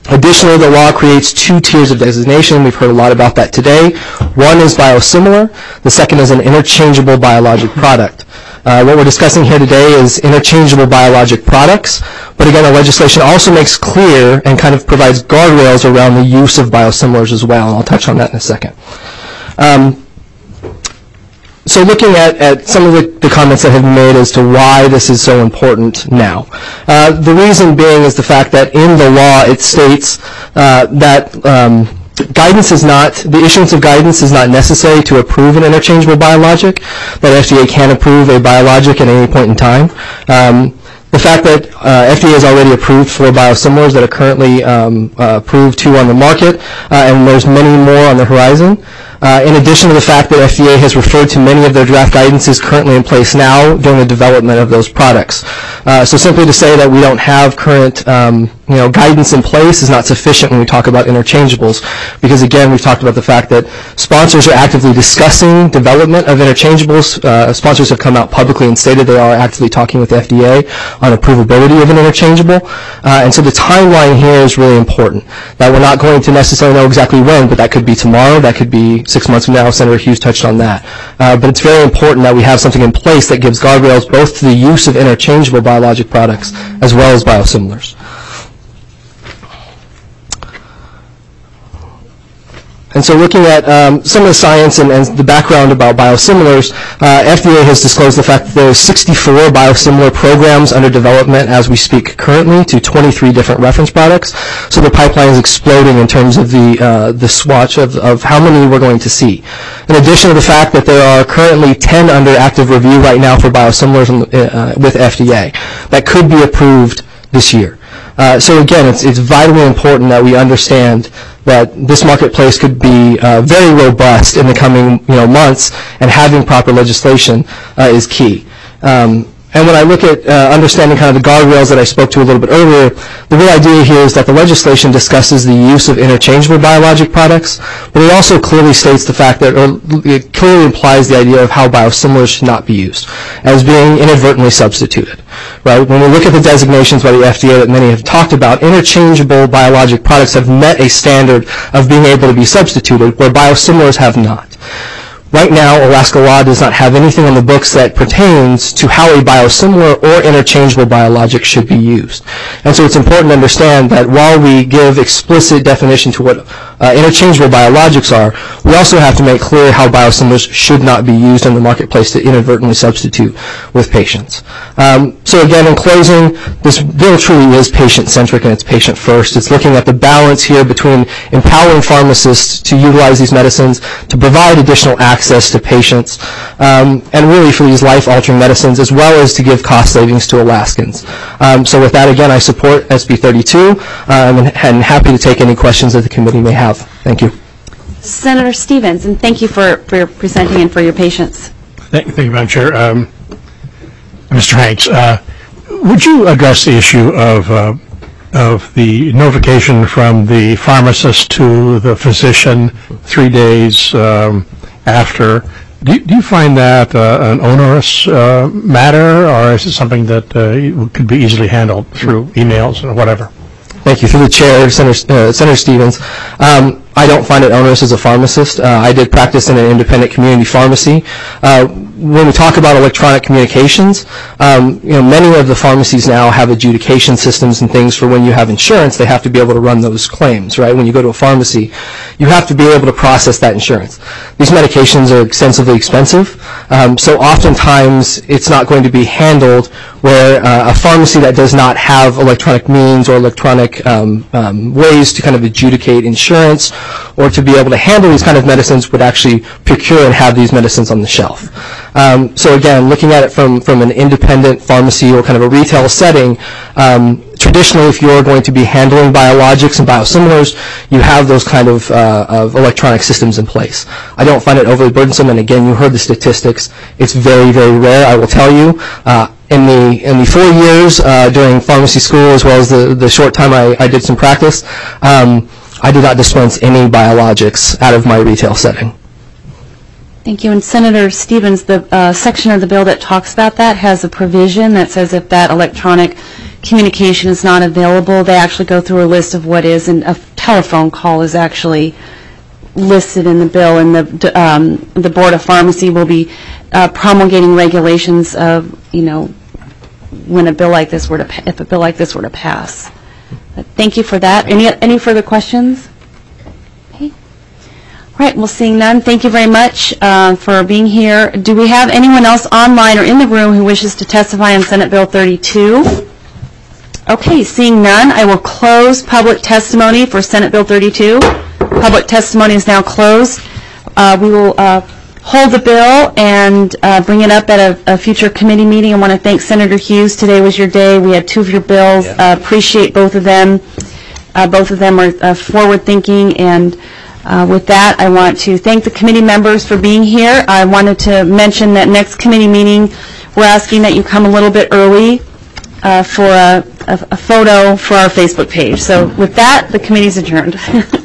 Additionally, the law creates 2 tiers of designation. We've heard a lot about that today. One is biosimilar. The second is an interchangeable biologic product. What we're discussing here today is interchangeable biologic products. But again, the legislation also makes clear and kind of provides guardrails around the use of biosimilars as well. And I'll touch on that in a second. So looking at some of the comments that have been made as to why this is so important now. The reason being is the fact that in the law it states that guidance is not, the issuance of guidance is not necessary to approve an interchangeable biologic, that FDA can approve a biologic at any point in time. The fact that FDA is already approved for biosimilars that are currently approved on the market, and there's many more on the horizon. In addition to the fact that FDA has referred to many of their draft guidances currently in place now during the development of those products. So simply to say that we don't have current guidance in place is not sufficient when we talk about interchangeables, because again, we've talked about the fact that sponsors are actively discussing development of interchangeables. Sponsors have come out publicly and stated they are actively talking with the FDA on approvability of an interchangeable. And so the timeline here is really important, that we're not going to necessarily know exactly when, but that could be tomorrow, that could be 6 months from now. Senator Hughes touched on that. But it's very important that we have something in place that gives guardrails both to the use of interchangeable biologic products as well as biosimilars. And so looking at some of the science and the background about biosimilars, FDA has disclosed the fact that there are 64 biosimilar programs under development as we speak currently to 23 different reference products. So the pipeline is exploding in terms of the swatch of how many we're going to see. In addition to the fact that there are currently 10 under active review right now for biosimilars with FDA that could be approved this year. So again, it's vitally important that we understand that this marketplace could be very robust in the coming months, and having proper legislation is key. And when I look at understanding kind of the guardrails that I spoke to a little bit earlier, the real idea here is that the legislation discusses the use of interchangeable biologic products, but it also clearly states the fact that, or it clearly implies the idea of how biosimilars should not be used as being inadvertently substituted. Right? When we look at the designations by the FDA that many have talked about, interchangeable biologic products have met a standard of being able to be substituted, where biosimilars have not. Right now, Alaska law does not have anything on the books that pertains to how a biosimilar or interchangeable biologic should be used. And so it's important to understand that while we give explicit definition to what interchangeable biologics are, we also have to make clear how biosimilars should not be used in the marketplace to inadvertently substitute with patients. So again, in closing, this bill truly is patient-centric and it's patient-first. It's looking at the balance here between empowering pharmacists to utilize these medicines, to provide additional access to patients, and really for these life-altering medicines, as well as to give cost savings to Alaskans. So with that, again, I support SB 32, and happy to take any questions that the committee may have. Thank you. Senator Stevens, and thank you for presenting and for your patience. Thank you, Madam Chair. Mr. Hanks, would you address the issue of the notification from the pharmacist to the physician 3 days after? Do you find that an onerous matter, or is it something that could be easily handled through emails or whatever? Thank you. Through the chair, Senator Stevens. I don't find it onerous as a pharmacist. I did practice in an independent community pharmacy. When we talk about electronic communications, many of the pharmacies now have adjudication systems and things for when you have insurance. They have to be able to run those claims, right? When you go to a pharmacy, you have to be able to process that insurance. These medications are extensively expensive, so oftentimes it's not going to be handled where a pharmacy that does not have electronic means or electronic ways to kind of adjudicate insurance or to be able to handle these kind of medicines would actually procure and have these medicines on the shelf. So again, looking at it from an independent pharmacy or kind of a retail setting, traditionally if you're going to be handling biologics and biosimilars, you have those kind of electronic systems in place. I don't find it overly burdensome, and again, you heard the statistics. It's very, very rare, I will tell you. In the 4 years during pharmacy school, as well as the short time I did some practice, I did not dispense any biologics out of my retail setting. Thank you. And Senator Stevens, the section of the bill that talks about that has a provision that says if that electronic communication is not available, they actually go through a list of what is, and a telephone call is actually listed in the bill, and the Board of Pharmacy will be promulgating regulations of, when a bill like this were to, if a bill like this were to pass. But thank you for that. Any further questions? Okay. All right. Well, seeing none, thank you very much for being here. Do we have anyone else online or in the room who wishes to testify on Senate Bill 32? Okay. Seeing none, I will close public testimony for Senate Bill 32. Public testimony is now closed. We will hold the bill and bring it up at a future committee meeting. I want to thank Senator Hughes. Today was your day. We had 2 of your bills. Appreciate both of them. Both of them are forward-thinking. And with that, I want to thank the committee members for being here. I wanted to mention that next committee meeting, we're asking that you come a little bit early for a photo for our Facebook page. So with that, the committee's adjourned.